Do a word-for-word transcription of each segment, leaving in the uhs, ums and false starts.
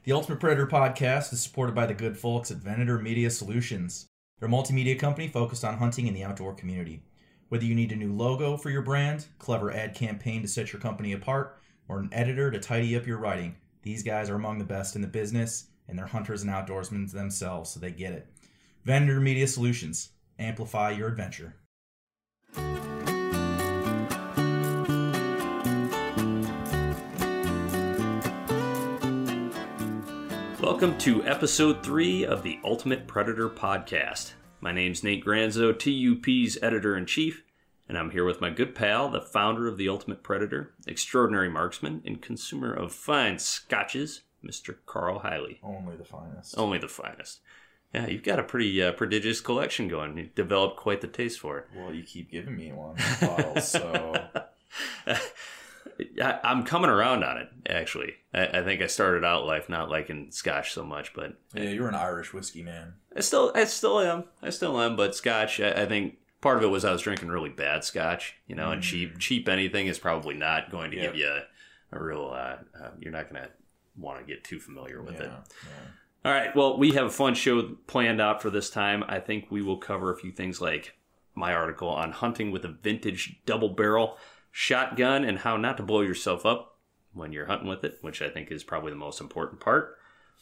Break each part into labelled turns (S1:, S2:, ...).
S1: The Ultimate Predator podcast is supported by the good folks at Venator Media Solutions. They're a multimedia company focused on hunting in the outdoor community. Whether you need a new logo for your brand, clever ad campaign to set your company apart, or an editor to tidy up your writing, these guys are among the best in the business, and they're hunters and outdoorsmen themselves, so they get it. Venator Media Solutions. Amplify your adventure.
S2: Welcome to episode three of the Ultimate Predator podcast. My name's Nate Granzo, T U P's editor-in-chief, and I'm here with my good pal, the founder of the Ultimate Predator, extraordinary marksman, and consumer of fine scotches, Mister Carl Hiley.
S1: Only the finest.
S2: Only the finest. Yeah, you've got a pretty uh, prodigious collection going. You've developed quite the taste for it.
S1: Well, you keep giving me one bottle, so...
S2: I, I'm coming around on it, actually. I, I think I started out life not liking Scotch so much, but...
S1: Yeah, you're an Irish whiskey man.
S2: I still I still am. I still am, but Scotch, I, I think part of it was I was drinking really bad Scotch, you know, mm. and cheap cheap anything is probably not going to yep. give you a, a real... Uh, uh, you're not going to want to get too familiar with
S1: yeah,
S2: it.
S1: Yeah.
S2: All right, well, we have a fun show planned out for this time. I think we will cover a few things like my article on hunting with a vintage double barrel shotgun and how not to blow yourself up when you're hunting with it, which I think is probably the most important part.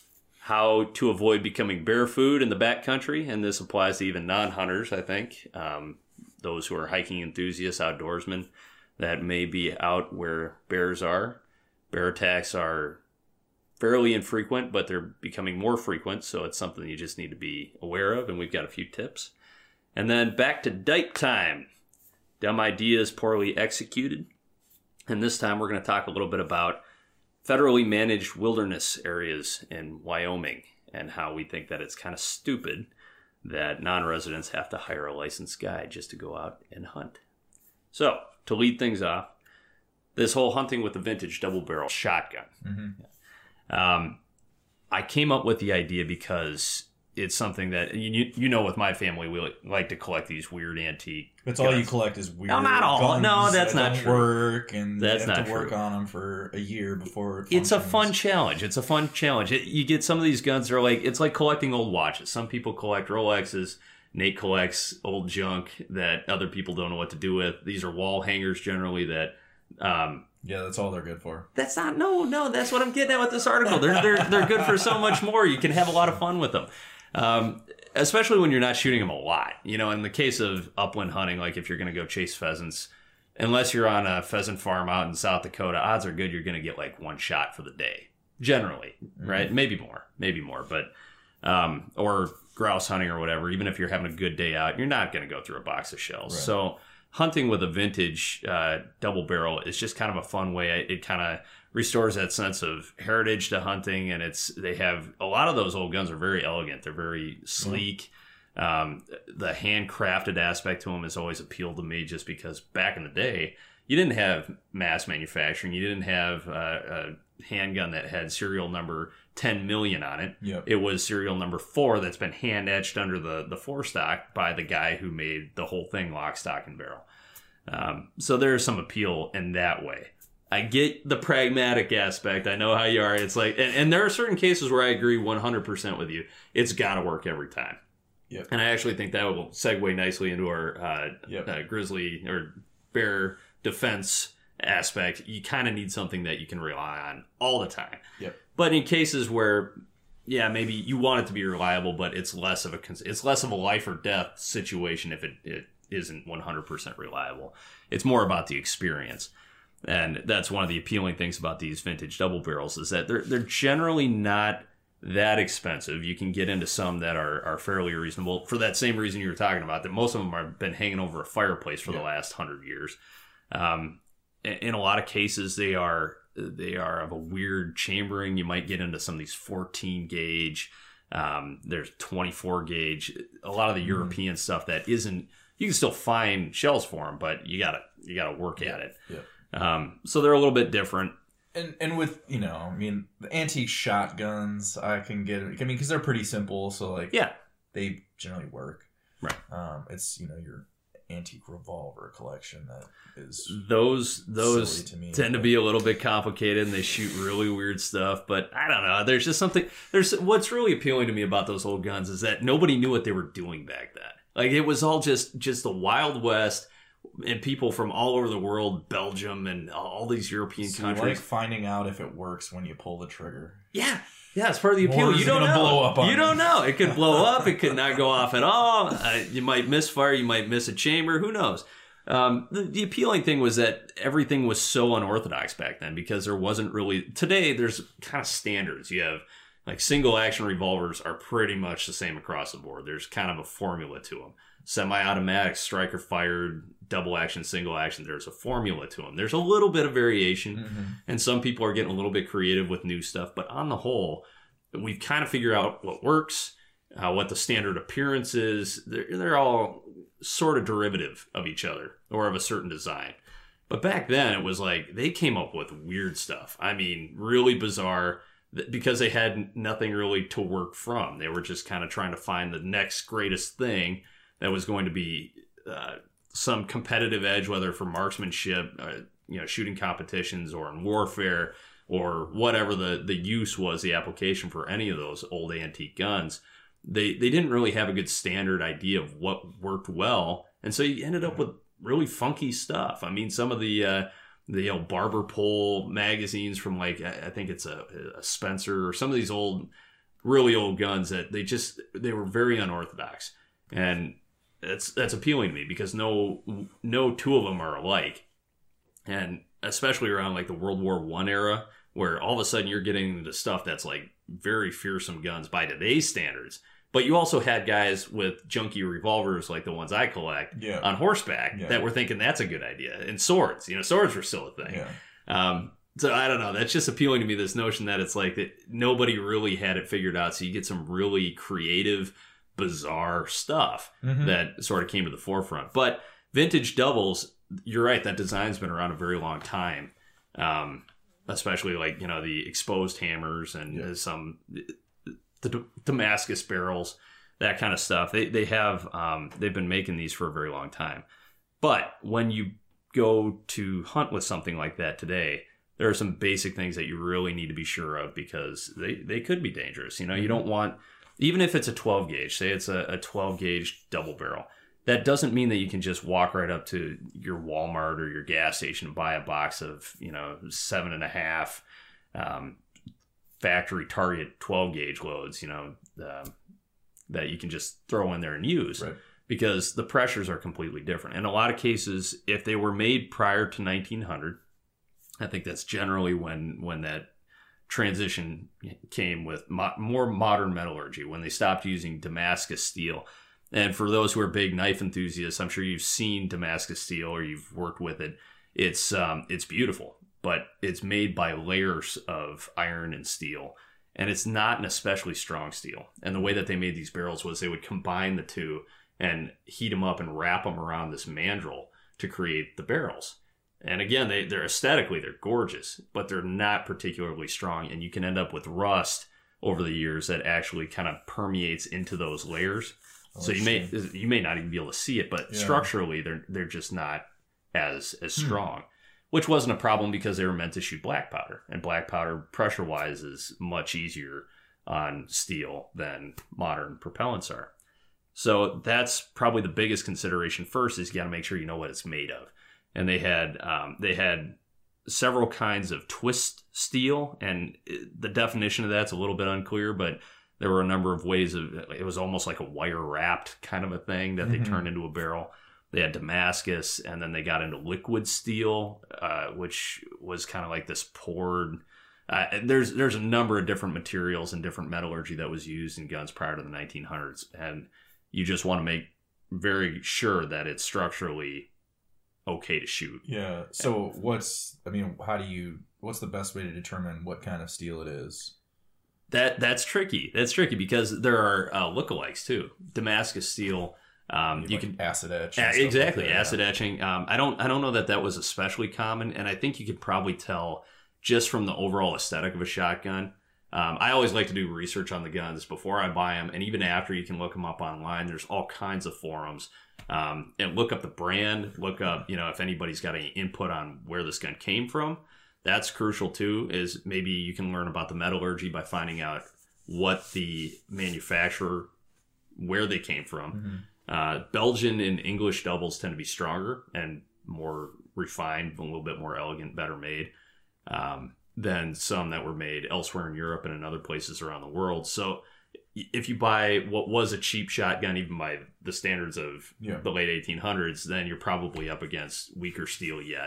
S2: How to avoid becoming bear food in the backcountry, and this applies to even non-hunters, I think. Um, those who are hiking enthusiasts, outdoorsmen, that may be out where bears are. Bear attacks are fairly infrequent, but they're becoming more frequent, so it's something you just need to be aware of, and we've got a few tips. And then back to Dyke time. Dumb ideas poorly executed. And this time we're going to talk a little bit about federally managed wilderness areas in Wyoming and how we think that it's kind of stupid that non-residents have to hire a licensed guide just to go out and hunt. So, to lead things off, this whole hunting with a vintage double-barrel shotgun. Mm-hmm. Um, I came up with the idea because it's something that, you you know, with my family, we like to collect these weird antique.
S1: That's all you collect is weird.
S2: No, not all.
S1: Guns
S2: no, that's
S1: that
S2: not
S1: don't
S2: true.
S1: Work, and
S2: that's
S1: you have
S2: not
S1: to work
S2: true.
S1: on them for a year before. It
S2: it's a fun challenge. It's a fun challenge. It, you get some of these guns that are like, it's like collecting old watches. Some people collect Rolexes. Nate collects old junk that other people don't know what to do with. These are wall hangers generally that. Um,
S1: Yeah, that's all they're good for.
S2: That's not, no, no, that's what I'm getting at with this article. They're, they're, they're good for so much more. You can have a lot of fun with them. Um, especially when you're not shooting them a lot. You know, in the case of upland hunting, like if you're going to go chase pheasants, unless you're on a pheasant farm out in South Dakota, odds are good you're going to get like one shot for the day. Generally, mm-hmm. right? Maybe more, maybe more, but, um, or grouse hunting or whatever, even if you're having a good day out, you're not going to go through a box of shells. Right. So, hunting with a vintage uh, double barrel is just kind of a fun way. It kind of restores that sense of heritage to hunting, and it's they have a lot of those old guns are very elegant. They're very sleek. Mm-hmm. Um, the handcrafted aspect to them has always appealed to me, just because back in the day you didn't have mass manufacturing. You didn't have uh, a handgun that had serial number ten million on it.
S1: Yep.
S2: It was serial number four that's been hand etched under the the forestock by the guy who made the whole thing lock, stock, and barrel. Um, so there's some appeal in that way. I get the pragmatic aspect. I know how you are. It's like, and, and there are certain cases where I agree one hundred percent with you. It's got to work every time.
S1: Yep.
S2: And I actually think that will segue nicely into our uh,
S1: yep.
S2: uh, grizzly or bear defense aspect. You kind of need something that you can rely on all the time.
S1: Yep.
S2: But in cases where, yeah, maybe you want it to be reliable, but it's less of a it's less of a life or death situation if it, it isn't one hundred percent reliable. It's more about the experience. And that's one of the appealing things about these vintage double barrels is that they're they're generally not that expensive. You can get into some that are, are fairly reasonable for that same reason you were talking about, that most of them have been hanging over a fireplace for yeah. the last hundred years. Um, in a lot of cases, they are they are of a weird chambering. You might get into some of these fourteen gauge. Um, there's twenty-four gauge. A lot of the mm-hmm. European stuff that isn't. You can still find shells for them, but you gotta you gotta work
S1: yeah.
S2: at it.
S1: Yeah.
S2: Um, so they're a little bit different.
S1: And and with, you know, I mean, the antique shotguns, I can get it. I mean, because they're pretty simple, so like,
S2: yeah,
S1: they generally work.
S2: Right.
S1: Um, it's, you know, your antique revolver collection that is
S2: those those
S1: silly to me,
S2: tend
S1: but...
S2: to be a little bit complicated, and they shoot really weird stuff. But I don't know. There's just something. There's what's really appealing to me about those old guns is that nobody knew what they were doing back then. Like it was all just just the Wild West, and people from all over the world, Belgium and all these European
S1: so
S2: countries,
S1: you like finding out if it works when you pull the trigger.
S2: Yeah. Yeah, it's part of the appeal.
S1: Or is
S2: you
S1: it
S2: don't
S1: gonna
S2: know.
S1: blow up on
S2: you
S1: me?
S2: don't know. It could blow up. It could not go off at all. Uh, you might misfire. You might miss a chamber. Who knows? Um, the, the appealing thing was that everything was so unorthodox back then because there wasn't really. Today, there's kind of standards. You have like single action revolvers are pretty much the same across the board. There's kind of a formula to them. Semi-automatic, striker fired, double action, single action. There's a formula to them. There's a little bit of variation, mm-hmm. and some people are getting a little bit creative with new stuff. But on the whole, we've kind of figured out what works, uh, what the standard appearance is. They're, they're all sort of derivative of each other or of a certain design. But back then, it was like they came up with weird stuff. I mean, really bizarre because they had nothing really to work from. They were just kind of trying to find the next greatest thing that was going to be uh, some competitive edge, whether for marksmanship, uh, you know, shooting competitions, or in warfare, or whatever the, the use was, the application for any of those old antique guns. They they didn't really have a good standard idea of what worked well, and so you ended up with really funky stuff. I mean, some of the uh, the you know, barber pole magazines from like I think it's a, a Spencer or some of these old, really old guns that they just they were very unorthodox, and That's that's appealing to me because no no two of them are alike, and especially around like the World War One era, where all of a sudden you're getting into stuff that's like very fearsome guns by today's standards. But you also had guys with junky revolvers like the ones I collect
S1: yeah.
S2: on horseback
S1: yeah.
S2: that were thinking that's a good idea, and swords. You know, swords were still a thing.
S1: Yeah.
S2: Um, so I don't know. That's just appealing to me. This notion that it's like that nobody really had it figured out, so you get some really creative, bizarre stuff mm-hmm. that sort of came to the forefront. But vintage doubles, you're right, that design's been around a very long time, um, especially like, you know, the exposed hammers and yeah. some the Damascus barrels, that kind of stuff. They they have um, they've been making these for a very long time. But when you go to hunt with something like that today, there are some basic things that you really need to be sure of because they, they could be dangerous. You know, mm-hmm. you don't want, even if it's a twelve gauge, say it's a, a twelve gauge double barrel, that doesn't mean that you can just walk right up to your Walmart or your gas station and buy a box of, you know, seven and a half um, factory target twelve gauge loads, you know, uh, that you can just throw in there and use.
S1: Right.
S2: Because the pressures are completely different. In a lot of cases, if they were made prior to nineteen hundred, I think that's generally when when that transition came with mo- more modern metallurgy, when they stopped using Damascus steel. And for those who are big knife enthusiasts, I'm sure you've seen Damascus steel or you've worked with it. It's um, it's beautiful, but it's made by layers of iron and steel. And it's not an especially strong steel. And the way that they made these barrels was they would combine the two and heat them up and wrap them around this mandrel to create the barrels. And again, they, they're aesthetically, they're gorgeous, but they're not particularly strong. And you can end up with rust over the years that actually kind of permeates into those layers. Oh, so you may you may not even be able to see it, but yeah. structurally, they're they're just not as as strong, hmm. which wasn't a problem because they were meant to shoot black powder. And black powder, pressure-wise, is much easier on steel than modern propellants are. So that's probably the biggest consideration first is you got to make sure you know what it's made of. And they had um, they had several kinds of twist steel, and the definition of that's a little bit unclear, but there were a number of ways of it was almost like a wire wrapped kind of a thing that mm-hmm. they turned into a barrel. They had Damascus, and then they got into liquid steel, uh, which was kind of like this poured. Uh, there's there's a number of different materials and different metallurgy that was used in guns prior to the nineteen hundreds, and you just want to make very sure that it's structurally okay to shoot.
S1: Yeah. So what's, I mean, how do you, what's the best way to determine what kind of steel it is?
S2: That That's tricky. That's tricky because there are uh, lookalikes too. Damascus steel, um, you
S1: like
S2: can
S1: acid etch.
S2: Uh, exactly.
S1: Like
S2: acid
S1: yeah.
S2: etching. Um, I don't, I don't know that that was especially common. And I think you could probably tell just from the overall aesthetic of a shotgun. Um, I always like to do research on the guns before I buy them, and even after. You can look them up online. There's all kinds of forums, um, and look up the brand. Look up, you know, if anybody's got any input on where this gun came from. That's crucial too. Is maybe you can learn about the metallurgy by finding out what the manufacturer, where they came from. Mm-hmm. Uh, Belgian and English doubles tend to be stronger and more refined, a little bit more elegant, better made. Um, than some that were made elsewhere in Europe and in other places around the world. So if you buy what was a cheap shotgun, even by the standards of yeah. the late eighteen hundreds, then you're probably up against weaker steel yet.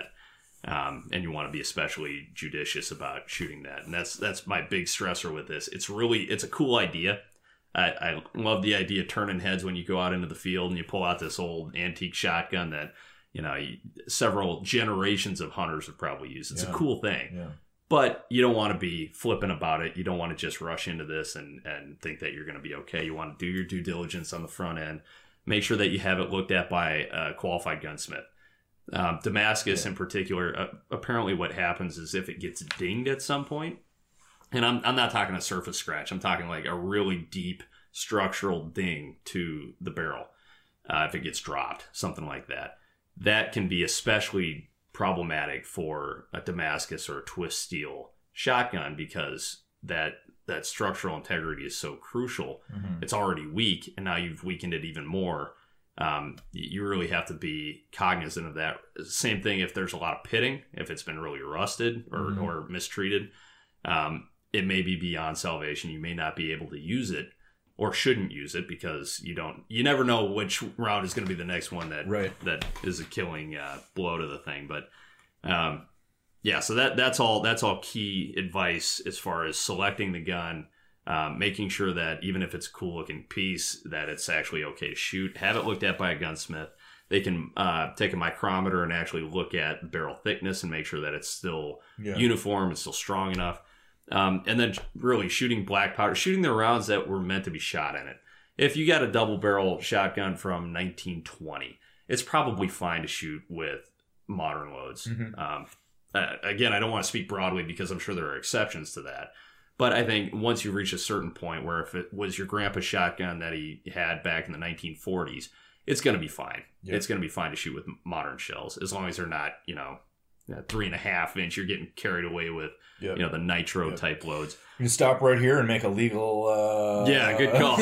S2: Um, and you want to be especially judicious about shooting that. And that's that's my big stressor with this. It's really, it's a cool idea. I, I love the idea of turning heads when you go out into the field and you pull out this old antique shotgun that, you know, several generations of hunters have probably used. It's yeah. a cool thing. Yeah. But you don't want to be flippant about it. You don't want to just rush into this and, and think that you're going to be okay. You want to do your due diligence on the front end. Make sure that you have it looked at by a qualified gunsmith. Um, Damascus yeah. in particular, uh, apparently what happens is if it gets dinged at some point, and I'm, I'm not talking a surface scratch. I'm talking like a really deep structural ding to the barrel. Uh, if it gets dropped, something like that. That can be especially problematic for a Damascus or a twist steel shotgun because that that structural integrity is so crucial. Mm-hmm. It's already weak, and now you've weakened it even more. Um, you really have to be cognizant of that. Same thing if there's a lot of pitting, if it's been really rusted or, mm-hmm. or mistreated, um, it may be beyond salvation. You may not be able to use it or shouldn't use it because you don't, you never know which round is going to be the next one that,
S1: right.
S2: that is a killing uh, blow to the thing. But, um, yeah, so that, that's all, that's all key advice as far as selecting the gun, um, making sure that even if it's a cool looking piece, that it's actually okay to shoot. Have it looked at by a gunsmith. They can, uh, take a micrometer and actually look at barrel thickness and make sure that it's still yeah. uniform, it's still strong enough. Um, and then really shooting black powder, shooting the rounds that were meant to be shot in it. If you got a double barrel shotgun from nineteen twenty, it's probably fine to shoot with modern loads. Mm-hmm. Um, uh, again, I don't want to speak broadly because I'm sure there are exceptions to that. But I think once you reach a certain point where if it was your grandpa's shotgun that he had back in the nineteen forties, it's going to be fine. Yep. It's going to be fine to shoot with modern shells as long as they're not, you know, three and a half inch. You're getting carried away with, yep. you know, the nitro yep. type loads.
S1: You can stop right here and make a legal. Uh...
S2: Yeah, good call.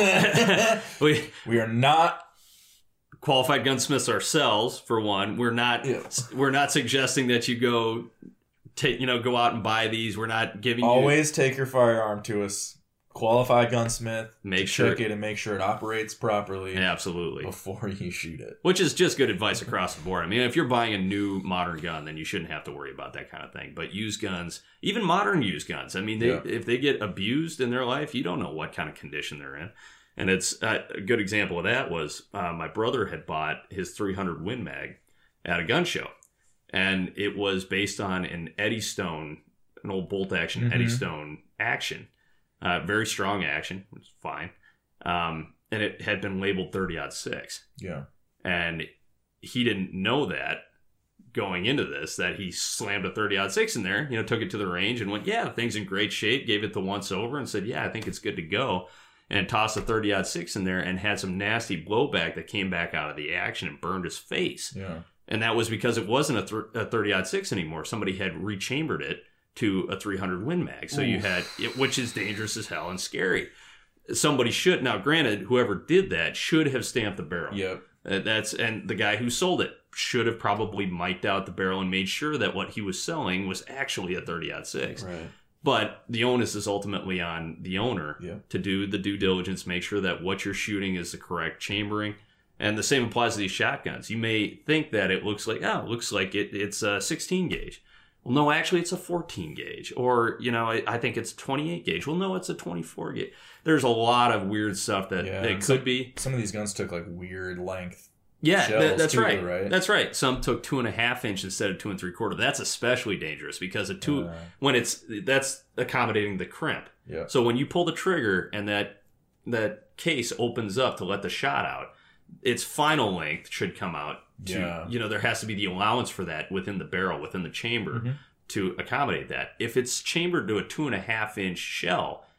S2: we
S1: we are not
S2: qualified gunsmiths ourselves. For one, we're not. Yeah. We're not suggesting that you go take, you know, go out and buy these. We're not giving.
S1: Always
S2: you...
S1: take your firearm to us. Qualified gunsmith,
S2: make sure
S1: check it and make sure it operates properly.
S2: Absolutely,
S1: before you shoot it.
S2: Which is just good advice across the board. I mean, if you're buying a new modern gun, then you shouldn't have to worry about that kind of thing. But used guns, even modern used guns, I mean, they, yeah. if they get abused in their life, you don't know what kind of condition they're in. And it's uh, a good example of that was uh, my brother had bought his three hundred Win Mag at a gun show, and it was based on an Eddystone, an old bolt action mm-hmm. Eddystone action. Uh, very strong action, which is fine. Um, and it had been labeled thirty aught six.
S1: Yeah.
S2: And he didn't know that going into this, that he slammed a thirty aught six in there, you know, took it to the range and went, yeah, the thing's in great shape, gave it the once over and said, yeah, I think it's good to go. And tossed a thirty aught six in there and had some nasty blowback that came back out of the action and burned his face.
S1: Yeah.
S2: And that was because it wasn't a, th- a thirty aught six anymore. Somebody had rechambered it to a three hundred Win Mag. So Oof. You had it, which is dangerous as hell and scary. Somebody should, now granted, whoever did that should have stamped the barrel.
S1: Yep.
S2: Uh, that's, and the guy who sold it should have probably mic'd out the barrel and made sure that what he was selling was actually a thirty aught six.
S1: Right.
S2: But the onus is ultimately on the owner
S1: yep.
S2: to do the due diligence, make sure that what you're shooting is the correct chambering. And the same applies to these shotguns. You may think that it looks like, oh, it looks like it, it's a sixteen gauge. Well, no, actually, it's a fourteen gauge. Or, you know, I, I think it's a twenty-eight gauge. Well, no, it's a twenty-four gauge. There's a lot of weird stuff that
S1: yeah,
S2: it could
S1: some,
S2: be.
S1: Some of these guns took, like, weird length
S2: Yeah, th- that's
S1: too,
S2: right.
S1: right.
S2: That's right. Some took two and a half inch instead of two and three quarter. That's especially dangerous because a two, uh, when it's, that's accommodating the crimp.
S1: Yeah.
S2: So when you pull the trigger and that that case opens up to let the shot out, its final length should come out. To,
S1: yeah.
S2: You know, there has to be the allowance for that within the barrel, within the chamber, mm-hmm. to accommodate that. If it's chambered to a two and a half inch shell,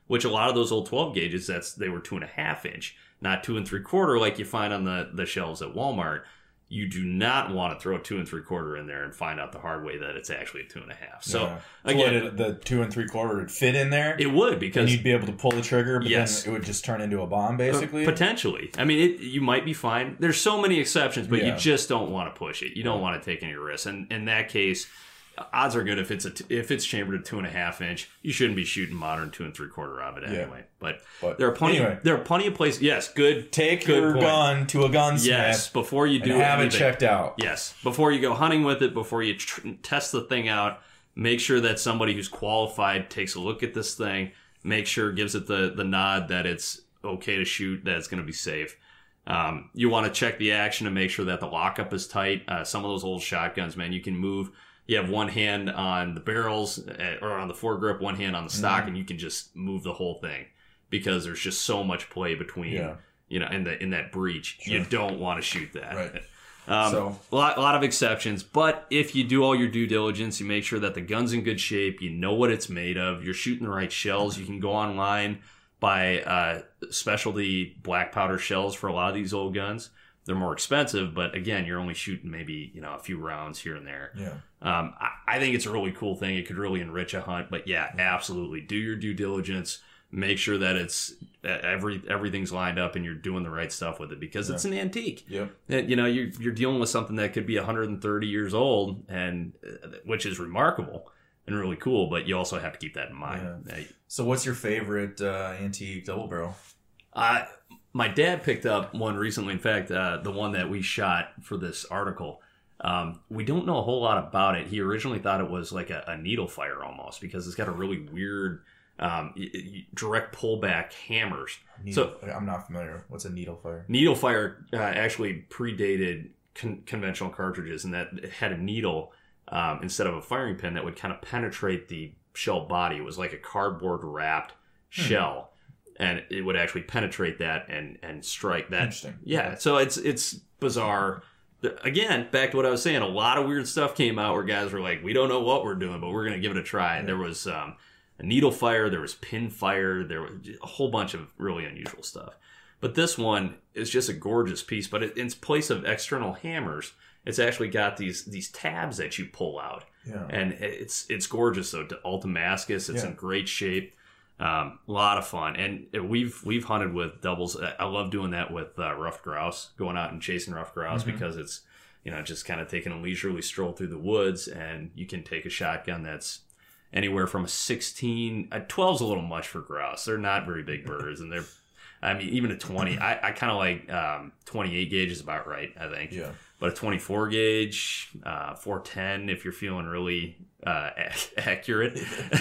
S2: which a lot of those old twelve gauges, that's they were two and a half inch, not two and three quarter like you find on the, the shelves at Walmart. You do not want to throw a two and three quarter in there and find out the hard way that it's actually a two and a half. So,
S3: yeah. so
S2: again,
S3: it, the two and three quarter would fit in there.
S2: It would, because
S3: and you'd be able to pull the trigger, but
S2: yes.
S3: then it would just turn into a bomb, basically.
S2: Potentially. I mean, it, you might be fine. There's so many exceptions, but
S3: yeah.
S2: you just don't want to push it. You don't want to take any risks. And in that case, odds are good if it's a t- if it's chambered at two and a half inch, you shouldn't be shooting modern two and three quarter of it anyway. Yeah. But,
S3: but
S2: there are plenty.
S3: Anyway,
S2: there are plenty of places. Yes, good.
S3: Take
S2: good
S3: your
S2: point.
S3: gun to a gunsmith.
S2: Yes, before you do
S3: and have
S2: anything.
S3: it checked out.
S2: Yes, before you go hunting with it, before you tr- test the thing out, make sure that somebody who's qualified takes a look at this thing. Make sure gives it the the nod that it's okay to shoot, that it's going to be safe. Um, you want to check the action and make sure that the lockup is tight. Uh, some of those old shotguns, man, you can move. You have one hand on the barrels or on the foregrip, one hand on the stock, mm-hmm. and you can just move the whole thing because there's just so much play between, yeah. you know, in the in that breach. Sure. You don't want to shoot that.
S3: Right.
S2: Um,
S3: so
S2: a lot, a lot of exceptions, but if you do all your due diligence, you make sure that the gun's in good shape, you know what it's made of, you're shooting the right shells. You can go online, buy uh, specialty black powder shells for a lot of these old guns. They're more expensive, but again, you're only shooting maybe, you know, a few rounds here and there.
S3: Yeah.
S2: Um, I, I think it's a really cool thing. It could really enrich a hunt. But yeah, absolutely, do your due diligence. Make sure that it's every everything's lined up and you're doing the right stuff with it, because yeah. it's an antique.
S3: Yeah.
S2: You know, you're you're dealing with something that could be one hundred thirty years old, and which is remarkable and really cool. But you also have to keep that in mind.
S3: Yeah. So, what's your favorite uh, antique double barrel?
S2: Uh My dad picked up one recently. In fact, uh, the one that we shot for this article, um, we don't know a whole lot about it. He originally thought it was like a, a needle fire almost, because it's got a really weird um, direct pullback hammers.
S3: Needle, so I'm not familiar. What's a needle fire?
S2: Needle fire uh, actually predated con- conventional cartridges, and that it had a needle um, instead of a firing pin that would kind of penetrate the shell body. It was like a cardboard wrapped hmm. shell. And it would actually penetrate that and, and strike that.
S3: Interesting.
S2: Yeah, so it's it's bizarre. Again, back to what I was saying, a lot of weird stuff came out where guys were like, we don't know what we're doing, but we're going to give it a try. Yeah. There was um, a needle fire, there was pin fire, there was a whole bunch of really unusual stuff. But this one is just a gorgeous piece, but it, in place of external hammers, it's actually got these these tabs that you pull out.
S3: Yeah.
S2: And it's, it's gorgeous, though. All Damascus, it's
S3: yeah.
S2: in great shape. Um, a lot of fun, and we've we've hunted with doubles. I love doing that with uh, ruffed grouse, going out and chasing ruffed grouse, mm-hmm. because it's, you know, just kind of taking a leisurely stroll through the woods, and you can take a shotgun that's anywhere from a sixteen, a twelve's a little much for grouse. They're not very big birds, and they're, I mean, even a twenty. I, I kind of like um, twenty-eight gauge is about right, I think.
S3: Yeah.
S2: But a twenty-four gauge, uh, four ten, if you're feeling really uh, a- accurate.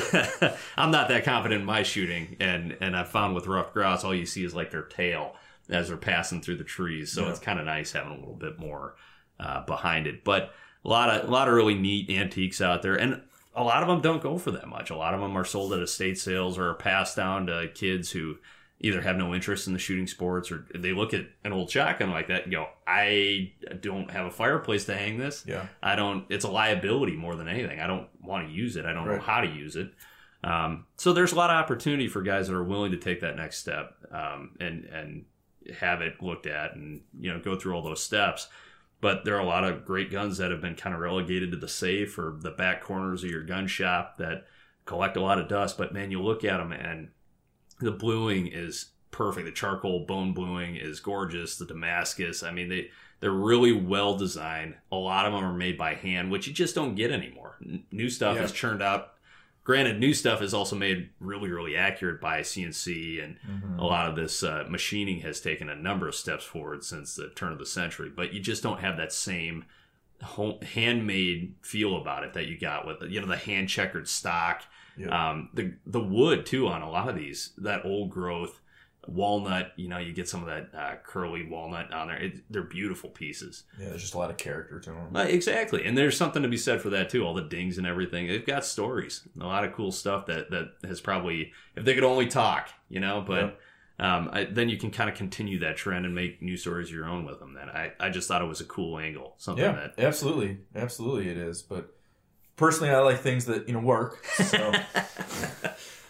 S2: I'm not that confident in my shooting, and and I've found with ruffed grouse, all you see is like their tail as they're passing through the trees. So yeah. it's kind of nice having a little bit more uh, behind it. But a lot of a lot of really neat antiques out there, and a lot of them don't go for that much. A lot of them are sold at estate sales or are passed down to kids who either have no interest in the shooting sports, or they look at an old shotgun like that and go, I don't have a fireplace to hang this.
S3: Yeah.
S2: I don't, it's a liability more than anything. I don't want to use it. I don't
S3: right.
S2: know how to use it. Um, so there's a lot of opportunity for guys that are willing to take that next step, um, and, and have it looked at and, you know, go through all those steps. But there are a lot of great guns that have been kind of relegated to the safe or the back corners of your gun shop that collect a lot of dust. But man, you look at them and the bluing is perfect. The charcoal bone bluing is gorgeous. The Damascus, I mean, they, they're really well designed. A lot of them are made by hand, which you just don't get anymore. N- new stuff
S3: yeah.
S2: is churned out. Granted, new stuff is also made really, really accurate by C N C, and mm-hmm. a lot of this uh, machining has taken a number of steps forward since the turn of the century. But you just don't have that same home, handmade feel about it that you got with, you know, the hand checkered stock. Yep. Um, the the wood too on a lot of these, that old growth walnut, you know, you get some of that uh, curly walnut on there. It, they're beautiful pieces.
S3: Yeah, there's just a lot of character to them.
S2: Uh, exactly, and there's something to be said for that too. All the dings and everything, they've got stories. A lot of cool stuff that that has probably, if they could only talk, you know. But yep. um, I, then you can kind of continue that trend and make new stories your own with them. Then I I just thought it was a cool angle. Something
S3: yeah,
S2: that
S3: absolutely, absolutely it is, but. Personally, I like things that, you know, work. So,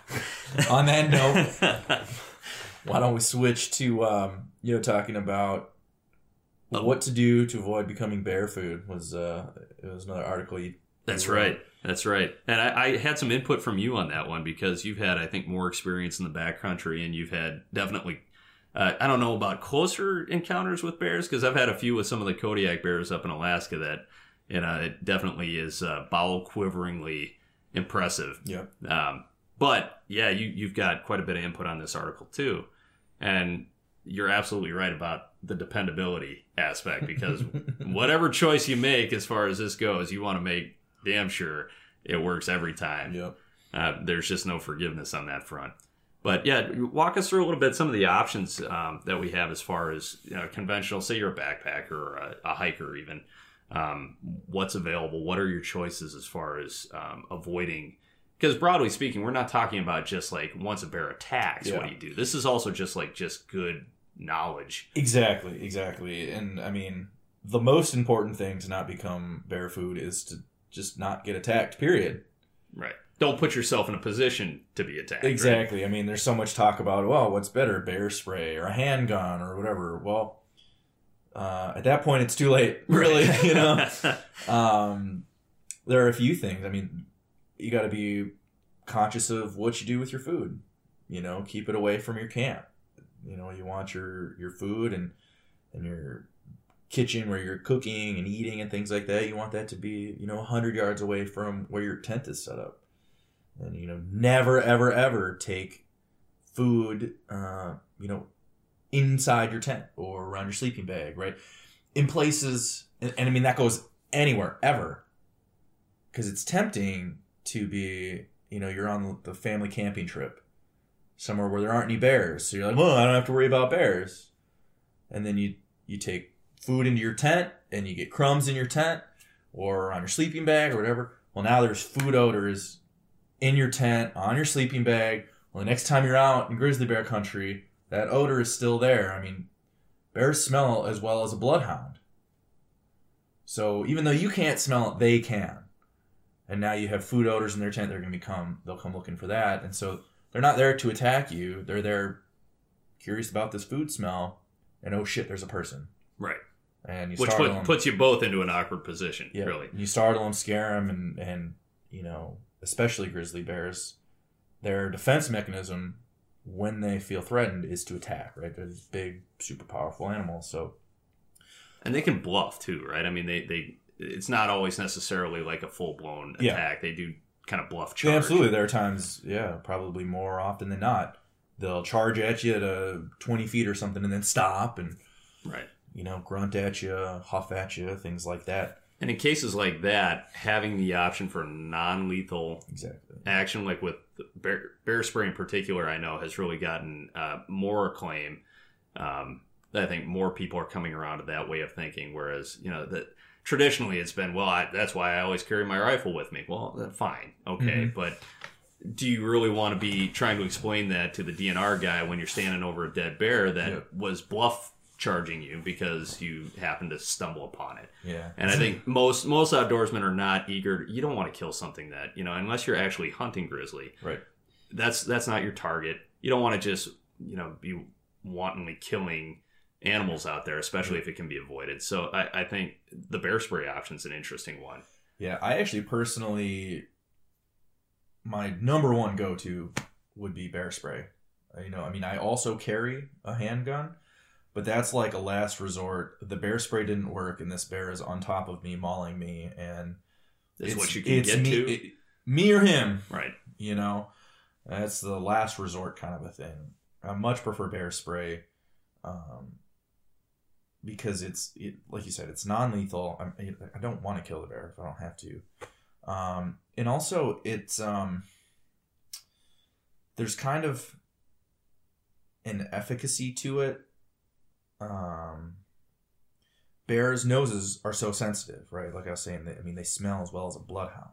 S1: On that note, why don't we switch to um, you know talking about what to do to avoid becoming bear food? Was uh, it was another article you.
S2: That's
S1: you wrote.
S2: right. That's right. And I, I had some input from you on that one because you've had, I think, more experience in the backcountry, and you've had definitely. Uh, I don't know about closer encounters with bears because I've had a few with some of the Kodiak bears up in Alaska that, you know, it definitely is uh, bowel quiveringly impressive.
S1: Yeah.
S2: Um, but yeah, you you've got quite a bit of input on this article too, and you're absolutely right about the dependability aspect because whatever choice you make as far as this goes, you want to make damn sure it works every time.
S1: Yep.
S2: Uh, there's just no forgiveness on that front. But yeah, walk us through a little bit some of the options um, that we have as far as you know, conventional. Say you're a backpacker or a, a hiker, even. Um, what's available? What are your choices as far as um, avoiding? Because broadly speaking, we're not talking about just like once a bear attacks,
S1: Yeah.
S2: what do you do? This is also just like just good knowledge.
S1: Exactly, exactly. And I mean, the most important thing to not become bear food is to just not get attacked, period.
S2: Right. Don't put yourself in a position to be attacked.
S1: Exactly.
S2: Right?
S1: I mean, there's so much talk about, well, what's better, bear spray or a handgun or whatever. Well, uh, at that point, it's too late, really, you know? um, there are a few things. I mean, you got to be conscious of what you do with your food. You know, keep it away from your camp. You know, you want your, your food and, and your kitchen where you're cooking and eating and things like that. You want that to be, you know, one hundred yards away from where your tent is set up. And, you know, never, ever, ever take food, uh, you know, inside your tent or around your sleeping bag, right? In places, and, and I mean, that goes anywhere, ever. Because it's tempting to be, you know, you're on the family camping trip somewhere where there aren't any bears. So you're like, well, I don't have to worry about bears. And then you, you take food into your tent and you get crumbs in your tent or on your sleeping bag or whatever. Well, now there's food odors in your tent, on your sleeping bag. Well, the next time you're out in grizzly bear country, that odor is still there. I mean, bears smell as well as a bloodhound. So even though you can't smell it, they can. And now you have food odors in their tent. They're going to become, they'll come looking for that. And so they're not there to attack you. They're there curious about this food smell. And oh shit, there's a person.
S2: Right.
S1: And you
S2: Which
S1: startle
S2: put,
S1: them.
S2: puts you both into an awkward position,
S1: Yeah.
S2: really.
S1: You startle them, scare them, and, and, you know, especially grizzly bears, their defense mechanism when they feel threatened is to attack, right? They're these big, super powerful animals. So,
S2: And they can bluff too, right? I mean, they, they it's not always necessarily like a full blown
S1: Yeah.
S2: attack. They do kind of bluff charge.
S1: yeah, absolutely. There are times, yeah, probably more often than not, they'll charge at you at twenty feet or something and then stop and,
S2: Right.
S1: you know, grunt at you, huff at you, things like that.
S2: And in cases like that, having the option for non-lethal
S1: Exactly.
S2: action, like with bear, bear spray in particular, I know has really gotten uh, more acclaim. Um, I think more people are coming around to that way of thinking, whereas, you know, that traditionally it's been, well, I, that's why I always carry my rifle with me. Well, then fine. Okay.
S1: Mhm.
S2: But do you really want to be trying to explain that to the D N R guy when you're standing over a dead bear that
S1: Yep.
S2: was bluff charging you because you happened to stumble upon it?
S1: Yeah.
S2: And I think most most outdoorsmen are not eager. You don't want to kill something that, you know, unless you're actually hunting grizzly.
S1: Right.
S2: That's that's not your target. You don't want to just, you know, be wantonly killing animals out there, especially if it can be avoided. So I, I think the bear spray option is an interesting one.
S1: Yeah, I actually personally, my number one go-to would be bear spray. Uh, You know, I mean, I also carry a handgun, but that's like a last resort. The bear spray didn't work, and this bear is on top of me, mauling me, and
S2: That's what you can get
S1: me,
S2: to.
S1: it- me or him,
S2: Right.
S1: you know? That's the last resort kind of a thing. I much prefer bear spray um, because it's, it, like you said, it's non-lethal. I'm, I don't want to kill the bear if I don't have to. Um, and also, it's um, there's kind of an efficacy to it. Um, bears' noses are so sensitive, right? Like I was saying, they, I mean, they smell as well as a bloodhound.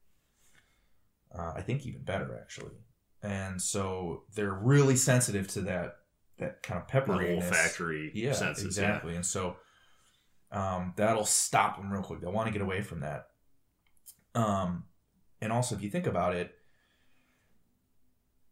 S1: Uh, I think even better, actually. And so they're really sensitive to that that kind of
S2: The
S1: pepperiness.
S2: olfactory
S1: Yeah,
S2: senses.
S1: exactly. And so um, that'll stop them real quick. They'll want to get away from that. Um, and also, if you think about it,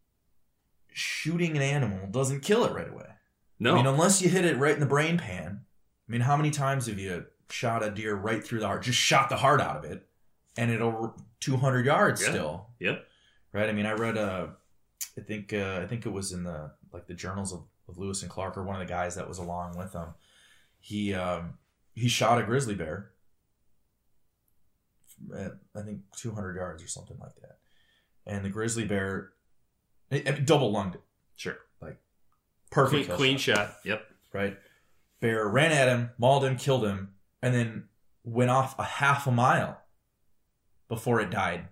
S1: shooting an animal doesn't kill it right away.
S2: No.
S1: I mean, unless you hit it right in the brain pan. I mean, how many times have you shot a deer right through the heart? Just shot the heart out of it, and it'll two hundred yards
S2: yeah.
S1: still.
S2: Yep.
S1: Right. I mean, I read uh, I think uh, I think it was in the like the journals of, of Lewis and Clark, or one of the guys that was along with them. He um, he shot a grizzly bear at I think two hundred yards or something like that, and the grizzly bear it, it double lunged it.
S2: Sure.
S1: Like perfect
S2: Clean, clean shot. shot. Yep.
S1: Right. Bear ran at him, mauled him, killed him, and then went off a half a mile before it died.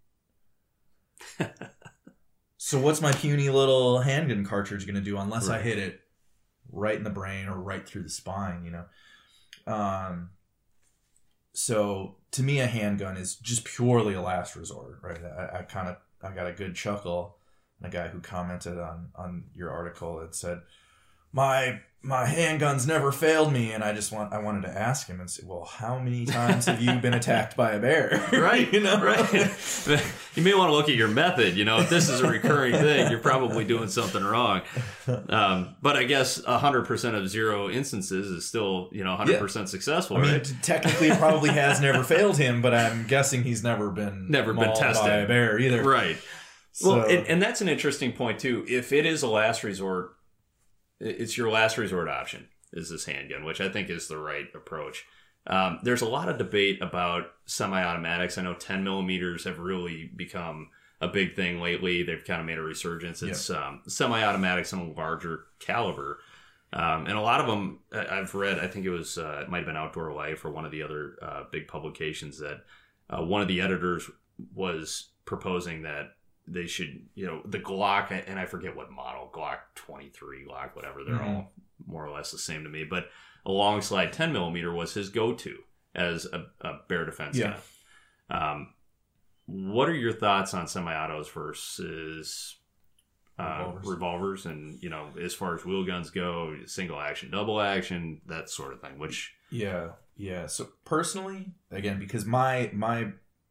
S1: So what's my puny little handgun cartridge going to do unless right. I hit it right in the brain or right through the spine, you know? Um. So to me, a handgun is just purely a last resort, right? I, I kind of I got a good chuckle. A guy who commented on on your article that said, my my handguns never failed me, and I just want I wanted to ask him and say, well, how many times have you been attacked by a bear?
S2: Right, you know, right. You may want to look at your method. You know, if this is a recurring thing, you're probably doing something wrong. Um, but I guess a hundred percent of zero instances is still, you know, a hundred percent successful. I mean,
S1: right? Technically, it probably has never failed him, but I'm guessing he's never been
S2: never been tested
S1: by a bear either.
S2: Right.
S1: So,
S2: well, and, and that's an interesting point too. If it is a last resort, it's your last resort option is this handgun, which I think is the right approach. Um, there's a lot of debate about semi-automatics. I know ten millimeters have really become a big thing lately. They've kind of made a resurgence. It's yeah. um, semi-automatics on a larger caliber. Um, and a lot of them I've read, I think it was, uh, it might have been Outdoor Life or one of the other uh, big publications that uh, one of the editors was proposing that they should, you know, the Glock, and I forget what model, Glock twenty-three, Glock, whatever, they're mm-hmm. all more or less the same to me, but a long slide ten millimeter was his go-to as a, a bear defense
S1: yeah.
S2: gun. Um, what are your thoughts on semi-autos versus uh, revolvers. revolvers and, you know, as far as wheel guns go, single action, double action, that sort of thing, which...
S1: Yeah, yeah. So personally, again, because my my...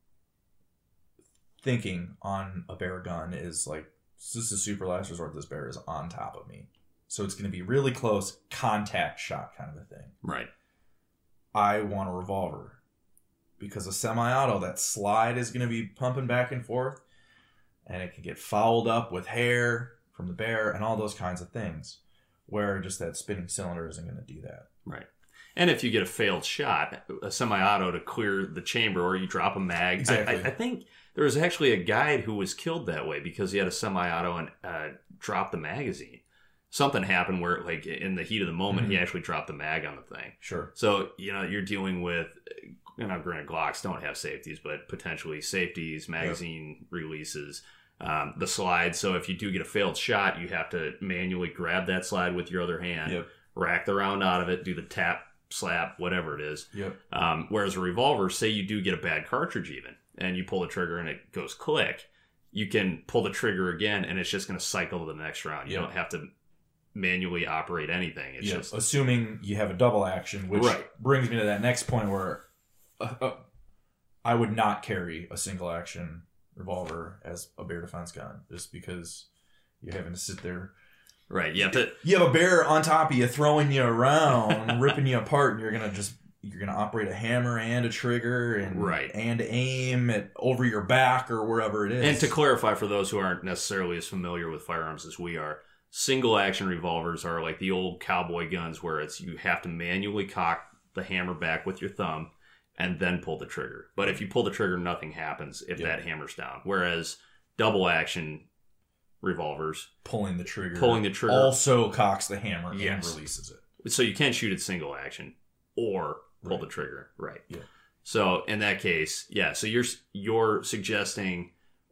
S1: thinking on a bear gun is like, this is a super last resort. This bear is on top of me, so it's going to be really close contact shot kind of a thing.
S2: Right.
S1: I want a revolver because a semi-auto, that slide is going to be pumping back and forth, and it can get fouled up with hair from the bear and all those kinds of things. Where just that spinning cylinder isn't going to do that.
S2: Right. And if you get a failed shot, a semi-auto to clear the chamber, or you drop a mag.
S1: Exactly.
S2: I, I think there was actually a guide who was killed that way because he had a semi-auto and uh, dropped the magazine. Something happened where, like, in the heat of the moment, mm-hmm. he actually dropped the mag on the thing.
S1: Sure. So,
S2: you know, you're dealing with, you know, granted, Glocks don't have safeties, but potentially safeties, magazine yep. releases, um, the slide. So if you do get a failed shot, you have to manually grab that slide with your other hand,
S1: yep.
S2: rack the round out of it, do the tap, slap, whatever it is.
S1: Yep.
S2: Um, whereas a revolver, say you do get a bad cartridge even, and you pull the trigger and it goes click, you can pull the trigger again and it's just going to cycle to the next round. You yep. don't have to manually operate anything. It's
S1: yep.
S2: just
S1: assuming you have a double action, which
S2: right.
S1: brings me to that next point where uh, uh, I would not carry a single action revolver as a bear defense gun, just because you're having to sit there.
S2: Right, you have to.
S1: You have a bear on top of you, throwing you around, ripping you apart, and you're gonna just you're gonna operate a hammer and a trigger and
S2: right.
S1: and aim it over your back or wherever it is.
S2: And to clarify for those who aren't necessarily as familiar with firearms as we are, single action revolvers are like the old cowboy guns where it's you have to manually cock the hammer back with your thumb and then pull the trigger. But if you pull the trigger, nothing happens if
S1: yep.
S2: that hammer's down. Whereas double action revolvers,
S1: pulling the trigger
S2: pulling the trigger
S1: also cocks the hammer
S2: yes.
S1: and releases it.
S2: So you can shoot it single action or pull
S1: right.
S2: the trigger. Right.
S1: Yeah.
S2: So in that case, yeah. So you're you're suggesting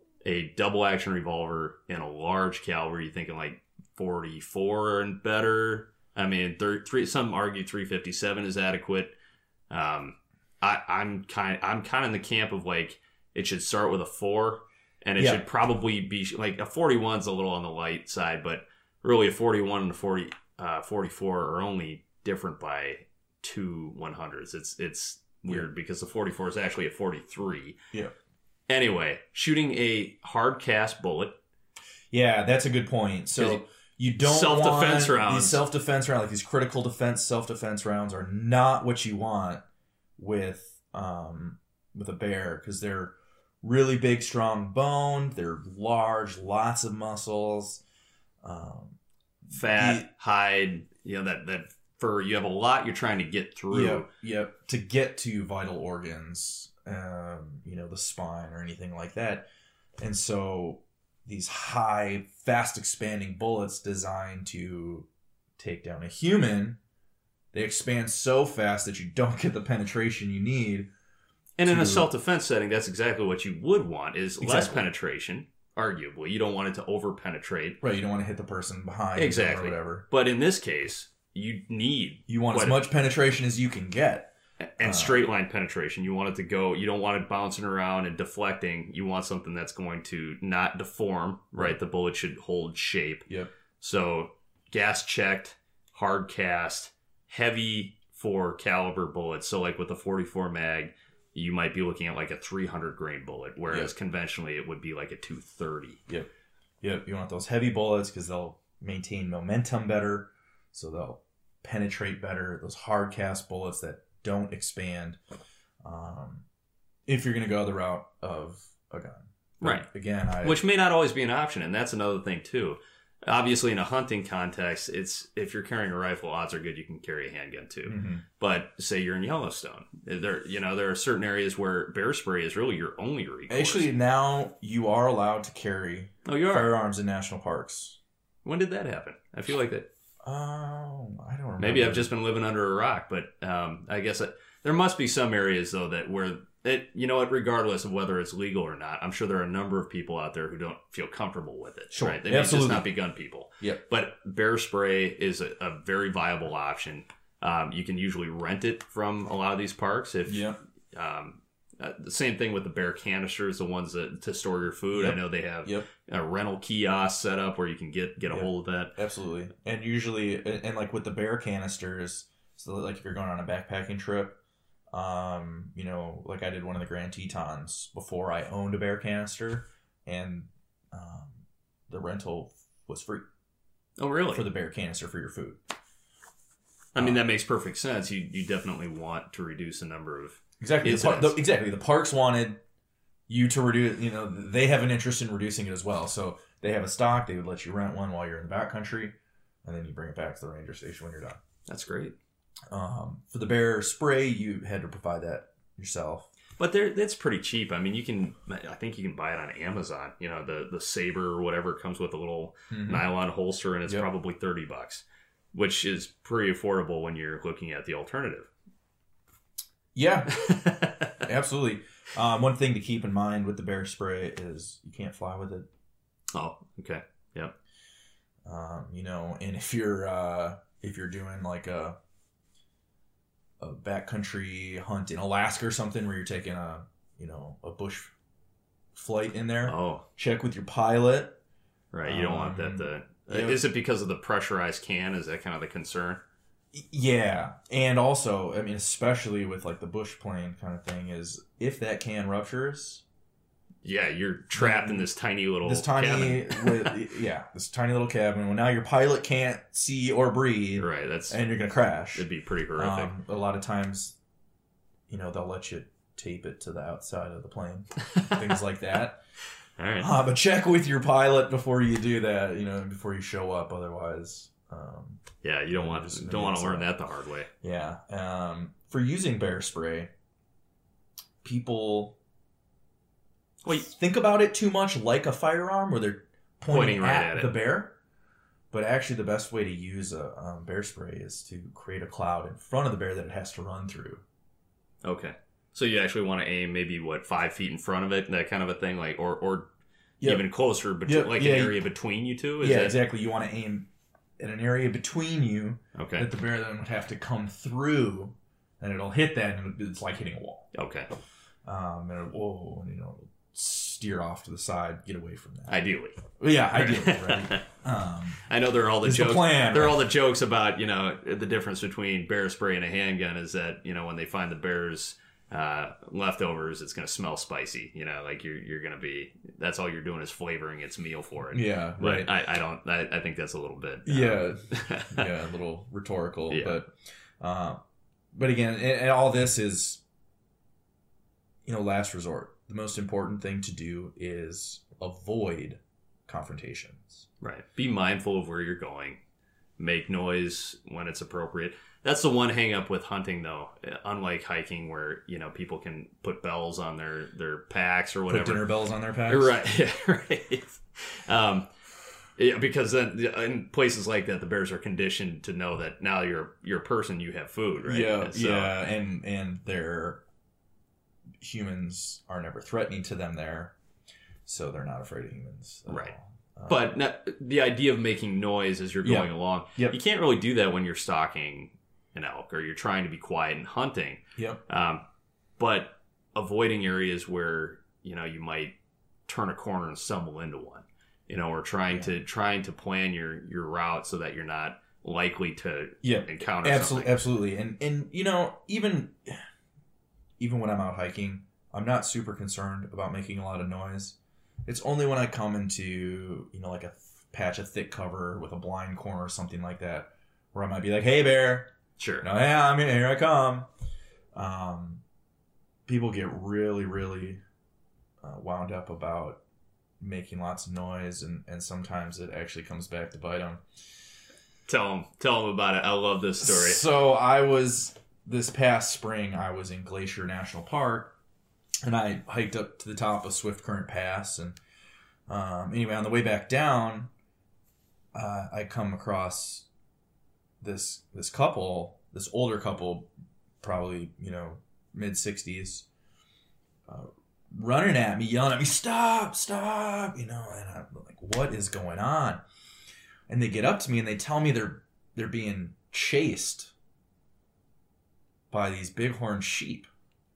S2: a double action revolver in a large caliber. You're thinking like forty-four and better. I mean, thir- three, some argue three fifty-seven is adequate. Um, I, I'm kind I'm kind of in the camp of like it should start with a four. And it yeah. should probably be like a forty-one is a little on the light side, but really a forty-one and a forty, uh, forty-four are only different by two one hundreds. It's it's weird yeah. because the forty-four is actually a forty-three.
S1: Yeah.
S2: Anyway, shooting a hard cast bullet.
S1: Yeah, that's a good point. So you don't
S2: self-defense
S1: want
S2: rounds.
S1: These self-defense rounds, like these critical defense self-defense rounds, are not what you want with um with a bear, because they're really big, strong boned. They're large, lots of muscles, um,
S2: Fat,
S1: the,
S2: hide, you know, that, that fur. You have a lot you're trying to get through.
S1: Yep, yep. To get to vital organs, um, you know, the spine or anything like that. And so these high, fast expanding bullets designed to take down a human, they expand so fast that you don't get the penetration you need.
S2: And in
S1: to,
S2: a self-defense setting, that's exactly what you would want, is
S1: exactly.
S2: less penetration, arguably. You don't want it to over-penetrate.
S1: Right, you don't want to hit the person behind
S2: exactly.
S1: or whatever.
S2: But in this case, you need...
S1: You want as much penetration as you can get.
S2: And
S1: uh,
S2: straight line penetration. You want it to go... You don't want it bouncing around and deflecting. You want something that's going to not deform, right? The bullet should hold shape.
S1: Yep.
S2: So, gas-checked, hard cast, heavy for caliber bullets. So, like with the forty-four mag... you might be looking at like a three hundred grain bullet, whereas yep. conventionally it would be like a two thirty.
S1: Yep. Yep. You want those heavy bullets because they'll maintain momentum better, so they'll penetrate better. Those hard cast bullets that don't expand. Um, if you're going to go the route of a gun. But
S2: right.
S1: Again, I...
S2: Which may not always be an option, and that's another thing too. Obviously, in a hunting context, it's if you're carrying a rifle, odds are good you can carry a handgun too. Mm-hmm. But say you're in Yellowstone, there you know there are certain areas where bear spray is really your only recourse.
S1: Actually, now you are allowed to carry
S2: oh, you are?
S1: firearms in national parks.
S2: When did that happen? I feel like that.
S1: Oh, I don't remember.
S2: Maybe I've just been living under a rock, but um, I guess it, there must be some areas though that where. It, you know what, regardless of whether it's legal or not, I'm sure there are a number of people out there who don't feel comfortable with it.
S1: Sure.
S2: Right? They may
S1: Absolutely.
S2: just not be gun people.
S1: Yep.
S2: But bear spray is a, a very viable option. Um, you can usually rent it from a lot of these parks. If
S1: yeah.
S2: Um, uh, the same thing with the bear canisters, the ones that to store your food.
S1: Yep.
S2: I know they have
S1: yep.
S2: a rental kiosk set up where you can get, get a
S1: yep.
S2: hold of that.
S1: Absolutely. And usually, and, and like with the bear canisters, so like if you're going on a backpacking trip, Um, you know, like I did one of the Grand Tetons before I owned a bear canister, and um, the rental was free.
S2: Oh, really?
S1: For the bear canister for your food.
S2: I mean,
S1: um,
S2: that makes perfect sense. You you definitely want to reduce the number of
S1: exactly the, par- the exactly the parks wanted you to reduce. You know, they have an interest in reducing it as well. So they have a stock. They would let you rent one while you're in the backcountry, and then you bring it back to the ranger station when you're done.
S2: That's great.
S1: Um, for the bear spray, you had to provide that yourself.
S2: But there, that's pretty cheap. I mean, you can, I think you can buy it on Amazon. You know, the, the Saber or whatever comes with a little mm-hmm. nylon holster, and it's yep. probably thirty bucks, which is pretty affordable when you're looking at the alternative.
S1: Yeah, absolutely. Um, one thing to keep in mind with the bear spray is you can't fly with it.
S2: Oh, okay. Yep.
S1: Um, you know, and if you're, uh, if you're doing like a, a backcountry hunt in Alaska or something where you're taking a, you know, a bush flight in there.
S2: Oh.
S1: Check with your pilot.
S2: Right. You don't um, want that to... Yeah. Is it because of the pressurized can? Is that kind of the concern?
S1: Yeah. And also, I mean, especially with like the bush plane kind of thing, is if that can ruptures...
S2: Yeah, you're trapped in this tiny little
S1: this tiny,
S2: cabin.
S1: with, yeah, this tiny little cabin. Well, now your pilot can't see or breathe.
S2: Right, that's
S1: and you're gonna crash.
S2: It'd be pretty horrific.
S1: Um, a lot of times, you know, they'll let you tape it to the outside of the plane, things like that.
S2: All right,
S1: uh, but check with your pilot before you do that. You know, before you show up. Otherwise, um,
S2: yeah, you don't want to don't want to learn that the hard way.
S1: Yeah, um, for using bear spray, people. Well, think about it too much like a firearm where they're pointing, pointing right at, at the bear. But actually, the best way to use a um, bear spray is to create a cloud in front of the bear that it has to run through.
S2: Okay. So you actually want to aim maybe, what, five feet in front of it, that kind of a thing? like, Or, or yep. even closer, bet- yep. like yeah, an area between you two? Is
S1: yeah,
S2: that...
S1: exactly. You want to aim at an area between you
S2: okay.
S1: that the bear then would have to come through, and it'll hit that, and it's like hitting a wall.
S2: Okay.
S1: Um, and it, whoa, you know... steer off to the side, get away from that.
S2: Ideally,
S1: yeah, ideally, right? Um,
S2: I know there are all the jokes.
S1: The plan,
S2: there
S1: right?
S2: are all the jokes about you know the difference between bear spray and a handgun is that you know when they find the bears uh, leftovers, it's going to smell spicy. You know, like you're you're going to be. That's all you're doing is flavoring its meal for it.
S3: Yeah,
S2: But
S3: right.
S2: I, I don't. I, I think that's a little bit. um,
S3: Yeah, yeah, a little rhetorical,
S2: Yeah.
S3: but uh, but again, and, and all this is, you know, last resort. The most important thing to do is avoid confrontations.
S2: Right. Be mindful of where you're going. Make noise when it's appropriate. That's the one hang up with hunting, though. Unlike hiking, where you know people can put bells on their their packs or whatever.
S3: Put dinner bells on their packs.
S2: Right. Yeah, right. Um, yeah, because then in places like that, the bears are conditioned to know that now you're you're a person, you have food, right?
S3: Yeah,
S2: So-
S3: yeah, and and their humans are never threatening to them there, so they're not afraid of humans. at
S2: Right.
S3: all. Um,
S2: But not, the idea of making noise as you're going
S3: Yeah.
S2: along,
S3: Yep.
S2: you can't really do that when you're stalking an elk or you're trying to be quiet and hunting.
S3: yep,
S2: Um, but avoiding areas where you know you might turn a corner and stumble into one, you know, or trying
S3: Yeah.
S2: to trying to plan your your route so that you're not likely to
S3: yeah,
S2: encounter
S3: absolutely,
S2: something.
S3: absolutely, and and you know, even even when I'm out hiking, I'm not super concerned about making a lot of noise. It's only when I come into, you know, like a th- patch of thick cover with a blind corner or something like that, where I might be like, "Hey, bear."
S2: Sure.
S3: No, yeah, I'm here. Here I come. Um, people get really, really uh, wound up about making lots of noise, and, and sometimes it actually comes back to bite them.
S2: Tell them, tell them about it. I love this story.
S3: So I was this past spring. I was in Glacier National Park, and I hiked up to the top of Swift Current Pass. And um, anyway, on the way back down, uh, I come across this this couple, this older couple, probably, you know, mid sixties, uh, running at me, yelling at me, "Stop, stop!" You know, and I'm like, "What is going on?" And they get up to me and they tell me they're they're being chased by these bighorn sheep.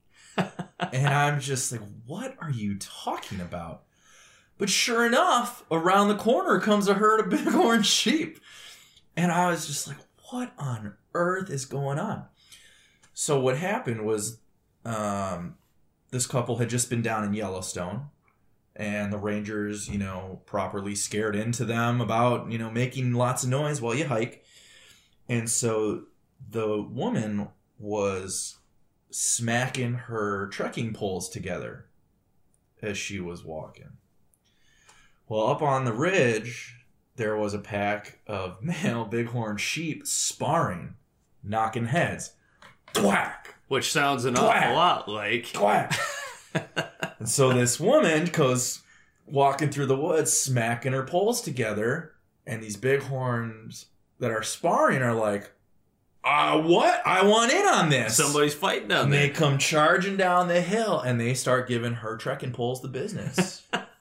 S3: And I'm just like, "What are you talking about?" But sure enough, around the corner comes a herd of bighorn sheep. And I was just like, what on earth is going on? So what happened was um, this couple had just been down in Yellowstone, and the rangers, you know, properly scared into them about, you know, making lots of noise while you hike. And so the woman was smacking her trekking poles together as she was walking. Well, up on the ridge, there was a pack of male bighorn sheep sparring, knocking heads. Thwack!
S2: Which sounds an
S3: Quack.
S2: awful lot like.
S3: Thwack! And so this woman goes walking through the woods, smacking her poles together, and these bighorns that are sparring are like, uh, what? I want in on this.
S2: Somebody's fighting down
S3: And
S2: there.
S3: they come charging down the hill, and they start giving her trekking poles the business.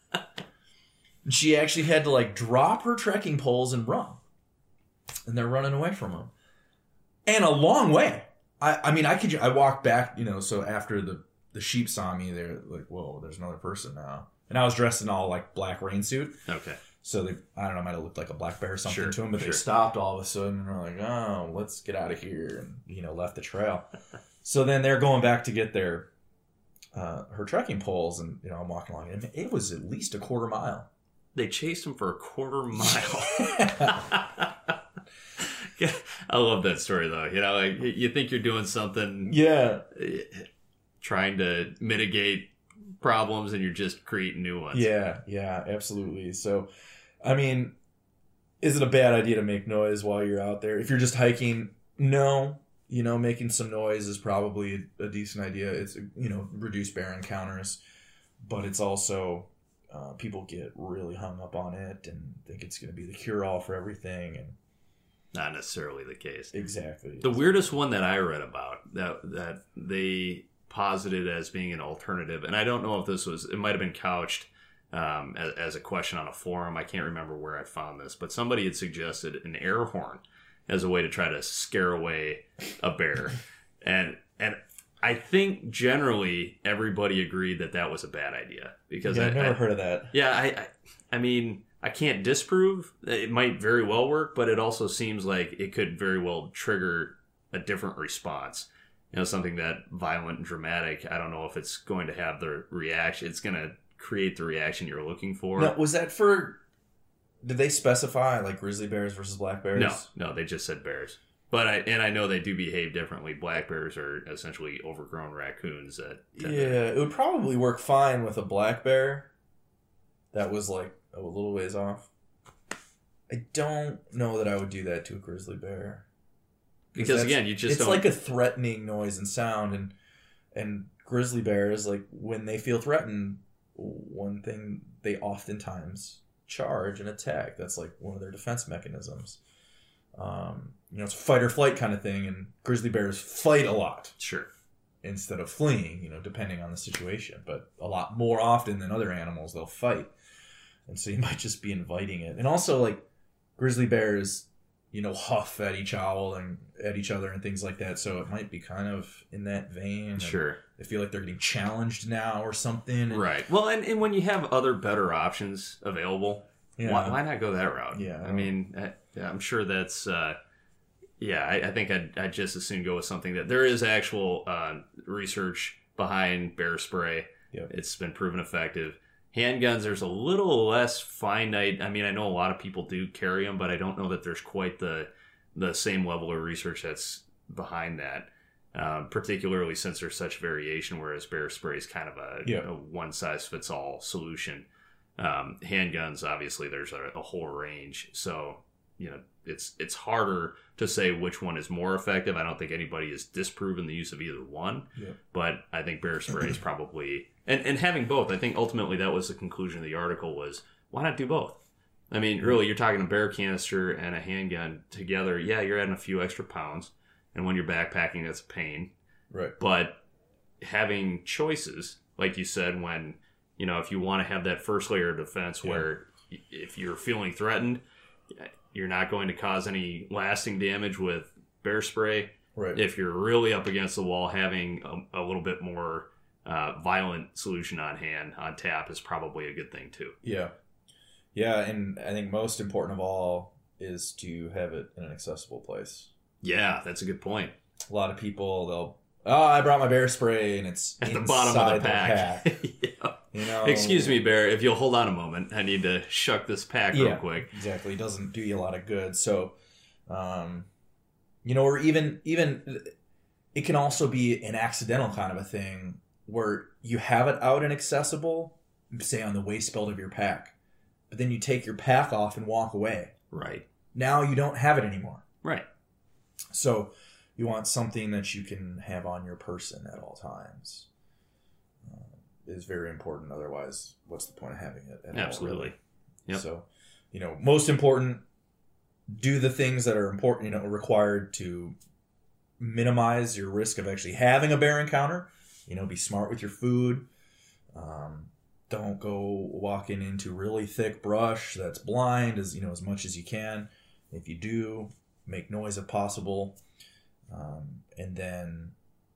S3: And she actually had to like drop her trekking poles and run. And they're running away from them. And a long way. I, I mean, I could, I walked back, you know, so after the, the sheep saw me, they're like, whoa, there's another person now. And I was dressed in all like black rain suit.
S2: Okay.
S3: So they, I don't know, might have looked like a black bear or something
S2: Sure,
S3: to them, but
S2: sure.
S3: they stopped all of a sudden and were like, oh, let's get out of here. And, you know, left the trail. So then they're going back to get their, uh, her trekking poles. And, you know, I'm walking along. And it was at least a quarter mile.
S2: They chased him for a quarter mile. Yeah, I love that story, though. You know, like you think you're doing something,
S3: Yeah.
S2: eh, trying to mitigate problems, and you're just creating new ones.
S3: Yeah, yeah, absolutely. So, I mean, is it a bad idea to make noise while you're out there? If you're just hiking, no. You know, making some noise is probably a decent idea. It's, you know, reduce bear encounters, but it's also, uh, people get really hung up on it and think it's going to be the cure-all for everything. And
S2: Not necessarily the case.
S3: exactly.
S2: The weirdest one that I read about that that they posited as being an alternative, and I don't know if this was, it might have been couched um, as, as a question on a forum. I can't remember where I found this, but somebody had suggested an air horn as a way to try to scare away a bear, and and I think generally everybody agreed that that was a bad idea because
S3: yeah,
S2: I,
S3: I've never
S2: I,
S3: heard of that.
S2: yeah, I, I I mean. I can't disprove. It might very well work, but it also seems like it could very well trigger a different response. you know, something that violent and dramatic, I don't know if it's going to have the reaction. It's going to create the reaction you're looking for.
S3: Now, was that for? Did they specify like grizzly bears versus black bears?
S2: No, no, they just said bears. But I and I know they do behave differently. Black bears are essentially overgrown raccoons that
S3: Yeah,
S2: tend to-
S3: it would probably work fine with a black bear. That was like a little ways off. I don't know that I would do that to a grizzly bear.
S2: because
S3: that's-
S2: again, you just
S3: it's
S2: don't.
S3: like a threatening noise and sound, and and grizzly bears, like when they feel threatened, one thing they oftentimes charge and attack. That's like one of their defense mechanisms. Um, you know, it's a fight or flight kind of thing, and grizzly bears fight a lot
S2: Sure.
S3: instead of fleeing, you know, depending on the situation. But a lot more often than other animals, they'll fight. And so you might just be inviting it. And also, like, grizzly bears, you know, huff at each owl and at each other and things like that. So it might be kind of in that vein. And
S2: Sure.
S3: they feel like they're getting challenged now or something. And,
S2: Right. Well, and, and when you have other better options available,
S3: Yeah.
S2: why, why not go that route?
S3: Yeah.
S2: I mean, I, I'm sure that's, uh, yeah, I, I think I'd, I'd just as soon go with something that there is actual uh, research behind bear spray.
S3: Yep.
S2: It's been proven effective. Handguns, there's a little less finite. I mean, I know a lot of people do carry them, but I don't know that there's quite the the same level of research that's behind that. Um, particularly since there's such variation, whereas bear spray is kind of a,
S3: Yeah.
S2: a one size fits all solution. Um, handguns, obviously, there's a, a whole range, so you know it's it's harder to say which one is more effective. I don't think anybody has disproven the use of either one,
S3: Yeah.
S2: but I think bear spray is probably and and having both. I think ultimately that was the conclusion of the article was why not do both? I mean, really, you're talking a bear canister and a handgun together. Yeah, you're adding a few extra pounds, and when you're backpacking, that's a pain.
S3: Right.
S2: But having choices, like you said, when, you know, if you want to have that first layer of defense
S3: Yeah.
S2: where if you're feeling threatened, you're not going to cause any lasting damage with bear spray.
S3: Right.
S2: If you're really up against the wall, having a, a little bit more uh, violent solution on hand, on tap, is probably a good thing too.
S3: Yeah. Yeah, and I think most important of all is to have it in an accessible place.
S2: Yeah, that's a good point.
S3: A lot of people, they'll, oh, I brought my bear spray, and it's
S2: At the
S3: inside
S2: bottom of the
S3: the
S2: pack.
S3: pack.
S2: Yeah.
S3: You know,
S2: Excuse me, Bear, if you'll hold on a moment, I need to shuck this pack real
S3: Yeah.
S2: quick.
S3: Exactly. It doesn't do you a lot of good. So, um, you know, or even even it can also be an accidental kind of a thing where you have it out and accessible, say on the waist belt of your pack, but then you take your pack off and walk away.
S2: Right.
S3: Now you don't have it anymore.
S2: Right.
S3: So you want something that you can have on your person at all times. Uh, is very important. Otherwise, what's the point of having it? At all,
S2: Absolutely.
S3: really?
S2: Yep.
S3: So, you know, most important, do the things that are important, you know, required to minimize your risk of actually having a bear encounter. You know, be smart with your food. Um, don't go walking into really thick brush that's blind as, you know, as much as you can. If you do, make noise if possible. Um, and then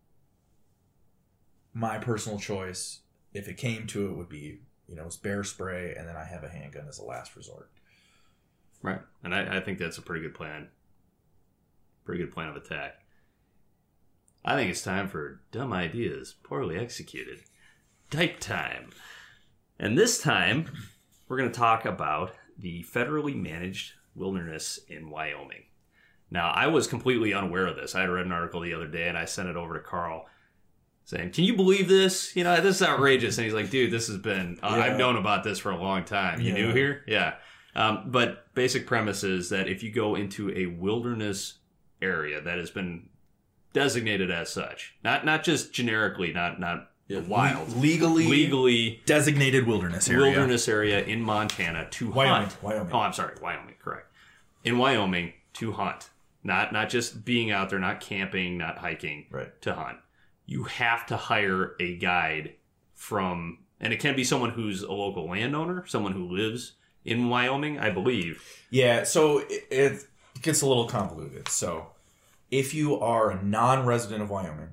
S3: my personal choice, if it came to it, would be, you know, it's bear spray, and then I have a handgun as a last resort.
S2: Right. And I, I think that's a pretty good plan. Pretty good plan of attack. I think it's time for dumb ideas poorly executed. Type time. And this time, we're going to talk about the federally managed wilderness in Wyoming. Now, I was completely unaware of this. I had read an article the other day, and I sent it over to Carl saying, can you believe this? You know, this is outrageous. And he's like, dude, this has been, uh,
S3: Yeah.
S2: I've known about this for a long time. You
S3: Yeah.
S2: new here? Yeah. Um, but basic premise is that if you go into a wilderness area that has been designated as such, not not just generically, not not wild,
S3: Le- legally,
S2: legally
S3: designated wilderness area.
S2: wilderness area in Montana to
S3: Wyoming.
S2: hunt.
S3: Wyoming.
S2: Oh, I'm sorry, Wyoming, correct. In Wyoming to hunt, not not just being out there, not camping, not hiking,
S3: Right.
S2: to hunt. You have to hire a guide from, and it can be someone who's a local landowner, someone who lives in Wyoming, I believe.
S3: Yeah, so it, it gets a little convoluted. So if you are a non-resident of Wyoming,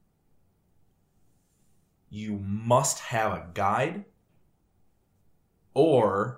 S3: you must have a guide or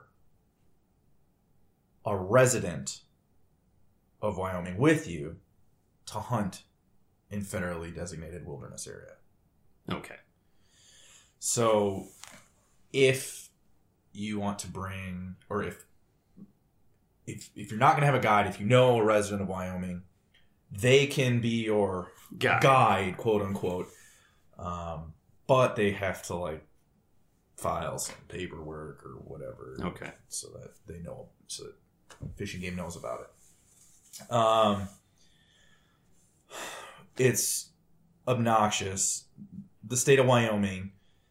S3: a resident of Wyoming with you to hunt in federally designated wilderness area.
S2: Okay.
S3: So if you want to bring, or if if if you're not going to have a guide, if you know a resident of Wyoming, they can be your
S2: Guide,
S3: guide quote unquote. Um, but they have to like file some paperwork or whatever.
S2: Okay.
S3: So that they know, so that Fish and Game knows about it. Um, it's obnoxious. The state of Wyoming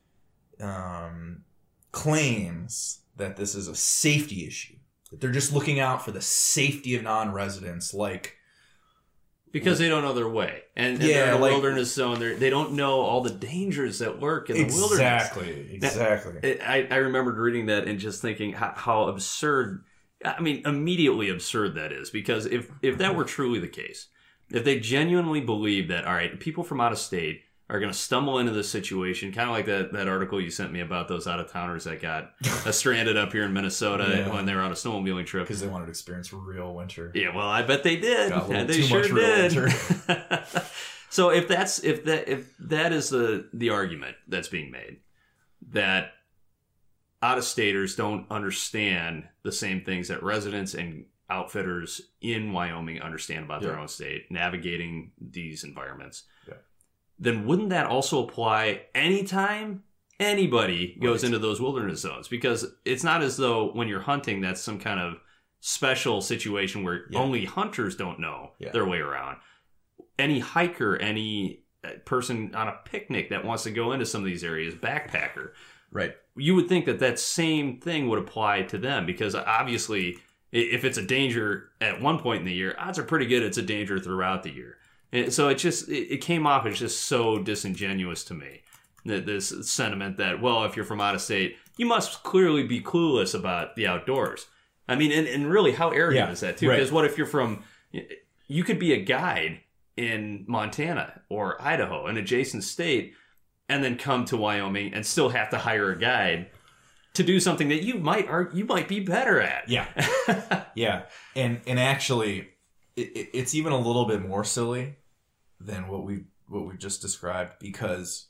S3: um, claims that this is a safety issue. That they're just looking out for the safety of non-residents, like
S2: because they don't know their way, and, and
S3: Yeah,
S2: they're in a
S3: like-
S2: wilderness zone. They're, they don't know all the dangers that lurk in the wilderness.
S3: exactly, exactly.
S2: It- I, I remembered reading that and just thinking how, how absurd, I mean, immediately absurd that is. Because if, if that were truly the case, if they genuinely believe that, all right, people from out of state are going to stumble into this situation, kind of like that, that article you sent me about those out-of-towners that got uh, stranded up here in Minnesota
S3: Yeah.
S2: when they were on a snowmobiling trip.
S3: Because they wanted to experience real winter.
S2: Yeah, well, I bet they did.
S3: Got a little
S2: They
S3: too
S2: sure
S3: much real
S2: did.
S3: winter.
S2: So if that's if that if that is the the argument that's being made, that out of staters don't understand the same things that residents and outfitters in Wyoming understand about their
S3: Yeah.
S2: own state, navigating these environments,
S3: Yeah.
S2: then wouldn't that also apply anytime anybody goes
S3: Right.
S2: into those wilderness zones? Because it's not as though when you're hunting, that's some kind of special situation where
S3: Yeah.
S2: only hunters don't know
S3: Yeah.
S2: their way around. Any hiker, any uh, person on a picnic that wants to go into some of these areas, backpacker,
S3: Right.
S2: you would think that that same thing would apply to them, because obviously i- if it's a danger at one point in the year, odds are pretty good it's a danger throughout the year. And so it just it, it came off as just so disingenuous to me, that this sentiment that, well, if you're from out of state, you must clearly be clueless about the outdoors. I mean, and, and really, how arrogant
S3: Yeah,
S2: is that too?
S3: right.
S2: Because what if you're from, you could be a guide in Montana or Idaho, an adjacent state, and then come to Wyoming and still have to hire a guide to do something that you might are you might be better at.
S3: Yeah. Yeah. And and actually, it, it, it's even a little bit more silly than what we what we just described, because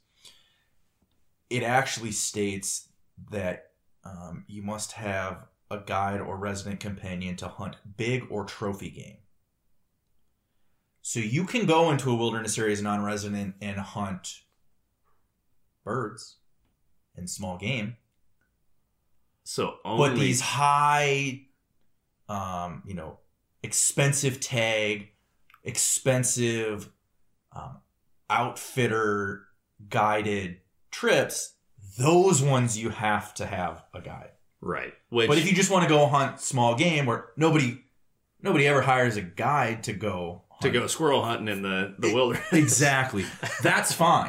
S3: it actually states that um, you must have a guide or resident companion to hunt big or trophy game. So you can go into a wilderness area as a non-resident and hunt birds and small game.
S2: So only
S3: But these high, um, you know, expensive tag, expensive um, outfitter guided trips, those ones you have to have a guide.
S2: right. Which
S3: But if you just want to go hunt small game, where nobody nobody ever hires a guide to go hunt.
S2: to go squirrel hunting in the the wilderness,
S3: Exactly. That's fine.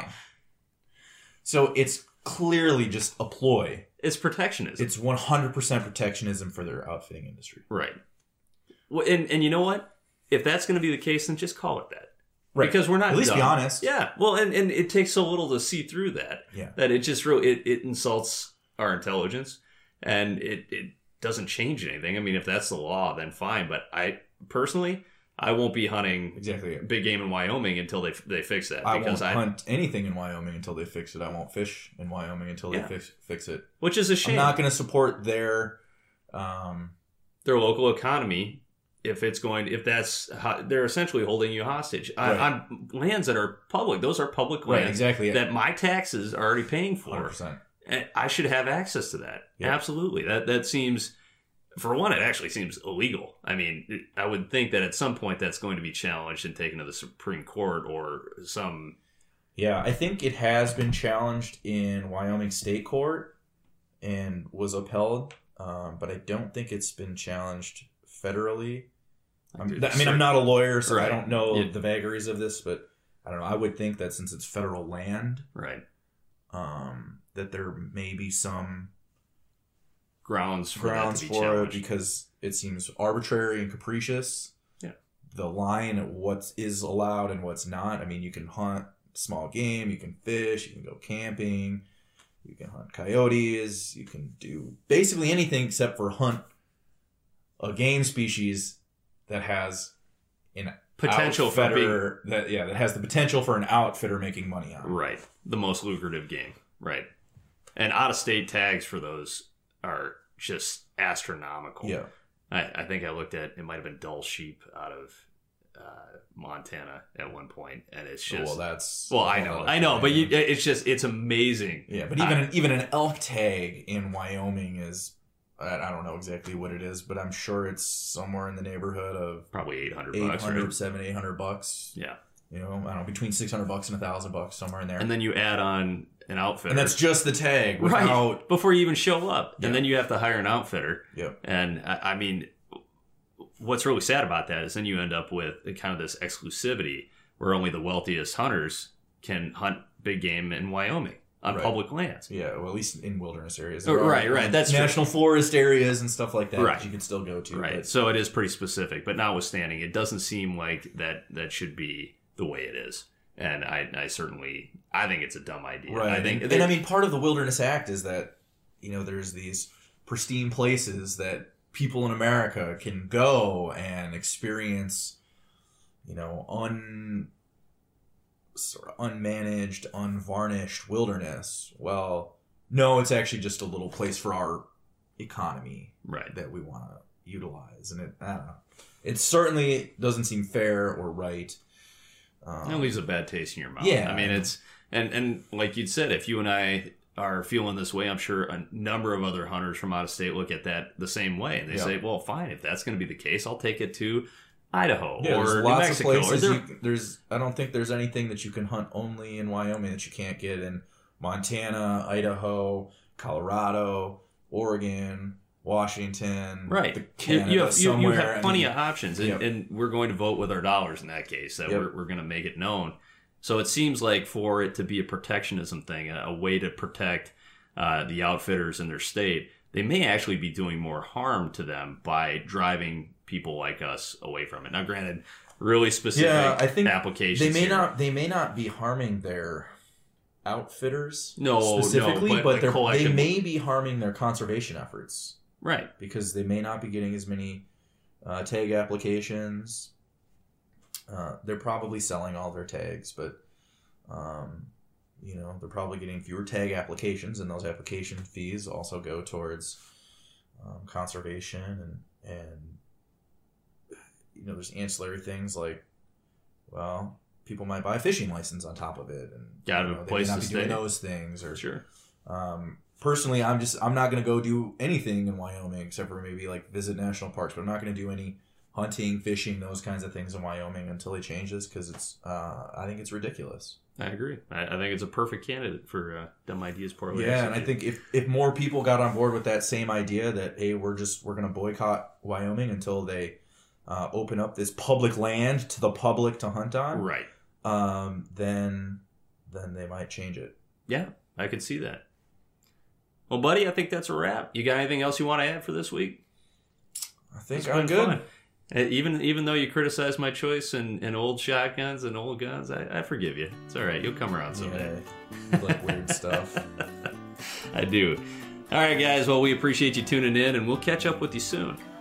S3: So it's clearly just a ploy.
S2: it's protectionism.
S3: It's one hundred percent protectionism for their outfitting industry.
S2: Right. Well, and and you know what? If that's going to be the case, then just call it that.
S3: Right.
S2: Because we're not
S3: At least be
S2: dumb.
S3: honest.
S2: Yeah. Well, and, and it takes so little to see through that.
S3: Yeah.
S2: That it just really it, it insults our intelligence, and it it doesn't change anything. I mean, if that's the law, then fine. But I personally, I won't be hunting
S3: Exactly.
S2: big game in Wyoming until they they fix that.
S3: I
S2: because
S3: won't
S2: I,
S3: hunt anything in Wyoming until they fix it. I won't fish in Wyoming until they
S2: Yeah.
S3: fix, fix it.
S2: which is a shame.
S3: I'm not going to support their. Um,
S2: Their local economy, if it's going, if that's how, they're essentially holding you hostage on,
S3: Right.
S2: on lands that are public. Those are public
S3: right,
S2: lands
S3: exactly.
S2: that my taxes are already paying
S3: one hundred
S2: for.
S3: percent.
S2: And I should have access to that.
S3: Yeah.
S2: Absolutely. That that seems, for one, it actually seems illegal. I mean, it, I would think that at some point that's going to be challenged and taken to the Supreme Court or some.
S3: Yeah, I think it has been challenged in Wyoming State Court and was upheld, um, but I don't think it's been challenged federally. I'm, I mean, I'm not a lawyer, so I
S2: Right.
S3: don't know
S2: Yeah.
S3: the vagaries of this, but I don't know. I would think that since it's federal land,
S2: Right.
S3: um, that there may be some
S2: Grounds for
S3: grounds
S2: that to be
S3: for it
S2: challenged.
S3: because it seems arbitrary and capricious.
S2: Yeah.
S3: The line at what is allowed and what's not. I mean, you can hunt small game, you can fish, you can go camping, you can hunt coyotes, you can do basically anything except for hunt a game species that has an
S2: potential for being,
S3: outfitter that yeah that has the potential for an outfitter making money on it.
S2: right, the most lucrative game, right, and out of state tags for those are just astronomical.
S3: Yeah,
S2: I, I think I looked at it might have been Dull Sheep out of uh, Montana at one point, and it's just
S3: well that's
S2: well I know I know, but you, it's just it's amazing.
S3: Yeah, but even an, even an elk tag in Wyoming is. I don't know exactly what it is, but I'm sure it's somewhere in the neighborhood of
S2: Probably eight hundred
S3: eight
S2: bucks,
S3: hundred,
S2: right?
S3: seven, eight hundred bucks.
S2: Yeah.
S3: You know, I don't know, between six hundred bucks and a thousand bucks, somewhere in there.
S2: And then you add on an outfitter.
S3: And that's just the tag,
S2: right?
S3: without...
S2: Before you even show up,
S3: Yeah.
S2: and then you have to hire an outfitter.
S3: Yep.
S2: And I, I mean, what's really sad about that is then you end up with kind of this exclusivity where only the wealthiest hunters can hunt big game in Wyoming on
S3: Right.
S2: public lands.
S3: Yeah, well, at least in wilderness areas.
S2: Oh,
S3: There are,
S2: right, right,
S3: um,
S2: that's true.
S3: national forest areas and stuff like that
S2: Right.
S3: that you can still go to.
S2: Right.
S3: But,
S2: So it is pretty specific, but notwithstanding, it doesn't seem like that that should be the way it is. And I, I certainly, I think it's a dumb idea.
S3: right.
S2: I think,
S3: and, and I mean, part of the Wilderness Act is that, you know, there's these pristine places that people in America can go and experience, you know, un sort of unmanaged, unvarnished wilderness. Well, no, it's actually just a little place for our economy
S2: right.
S3: that we want to utilize, and it I don't know. It certainly doesn't seem fair or right. Um,
S2: It leaves a bad taste in your mouth.
S3: Yeah.
S2: I mean, it's, and, and like you'd said, if you and I are feeling this way, I'm sure a number of other hunters from out of state look at that the same way. And they
S3: Yeah.
S2: say, well, fine, if that's going to be the case, I'll take it to Idaho
S3: yeah,
S2: or
S3: there's
S2: New
S3: lots
S2: Mexico.
S3: of
S2: Or
S3: places.
S2: there-
S3: You, there's I don't think there's anything that you can hunt only in Wyoming that you can't get in Montana, Idaho, Colorado, Oregon, Washington,
S2: Right.
S3: the
S2: You,
S3: Canada
S2: you have, you, you
S3: somewhere.
S2: have
S3: I
S2: plenty
S3: mean,
S2: of options, and,
S3: Yep.
S2: and we're going to vote with our dollars in that case. That
S3: Yep.
S2: we're, we're going to make it known. So it seems like for it to be a protectionism thing, a, a way to protect uh, the outfitters in their state, they may actually be doing more harm to them by driving people like us away from it. Now, granted, really specific
S3: Yeah, I think
S2: applications.
S3: They may
S2: here.
S3: not. They may not be harming their outfitters
S2: No, no,
S3: specifically,
S2: but
S3: but,
S2: the
S3: they're- they
S2: collection-
S3: may be harming their conservation efforts
S2: Right.
S3: because they may not be getting as many uh, tag applications. Uh, they're probably selling all their tags, but um, you know they're probably getting fewer tag applications, and those application fees also go towards um, conservation and and you know there's ancillary things like well people might buy a fishing license on top of it and
S2: Gotta
S3: you
S2: have a
S3: know,
S2: place
S3: they may not
S2: to
S3: be doing
S2: stay.
S3: those things or
S2: Sure.
S3: um, personally I'm just I'm not going to go do anything in Wyoming except for maybe like visit national parks, but I'm not going to do any hunting, fishing, those kinds of things in Wyoming until they change this because it's uh, I think it's ridiculous.
S2: I agree. I, I think it's a perfect candidate for uh, dumb ideas poorly
S3: Yeah, and I
S2: executed.
S3: think if, if more people got on board with that same idea that hey, we're just we're going to boycott Wyoming until they uh, open up this public land to the public to hunt on,
S2: Right.
S3: um, then then they might change it.
S2: Yeah, I could see that. Well, buddy, I think that's a wrap. You got anything else you want to add for this week?
S3: I think
S2: It's
S3: I'm
S2: been
S3: good.
S2: fun. Uh, Even even though you criticize my choice in, in old shotguns and old guns, I, I forgive you. It's all right. You'll come around someday.
S3: Yeah, you like weird stuff.
S2: I do. All right, guys. Well, we appreciate you tuning in, and we'll catch up with you soon.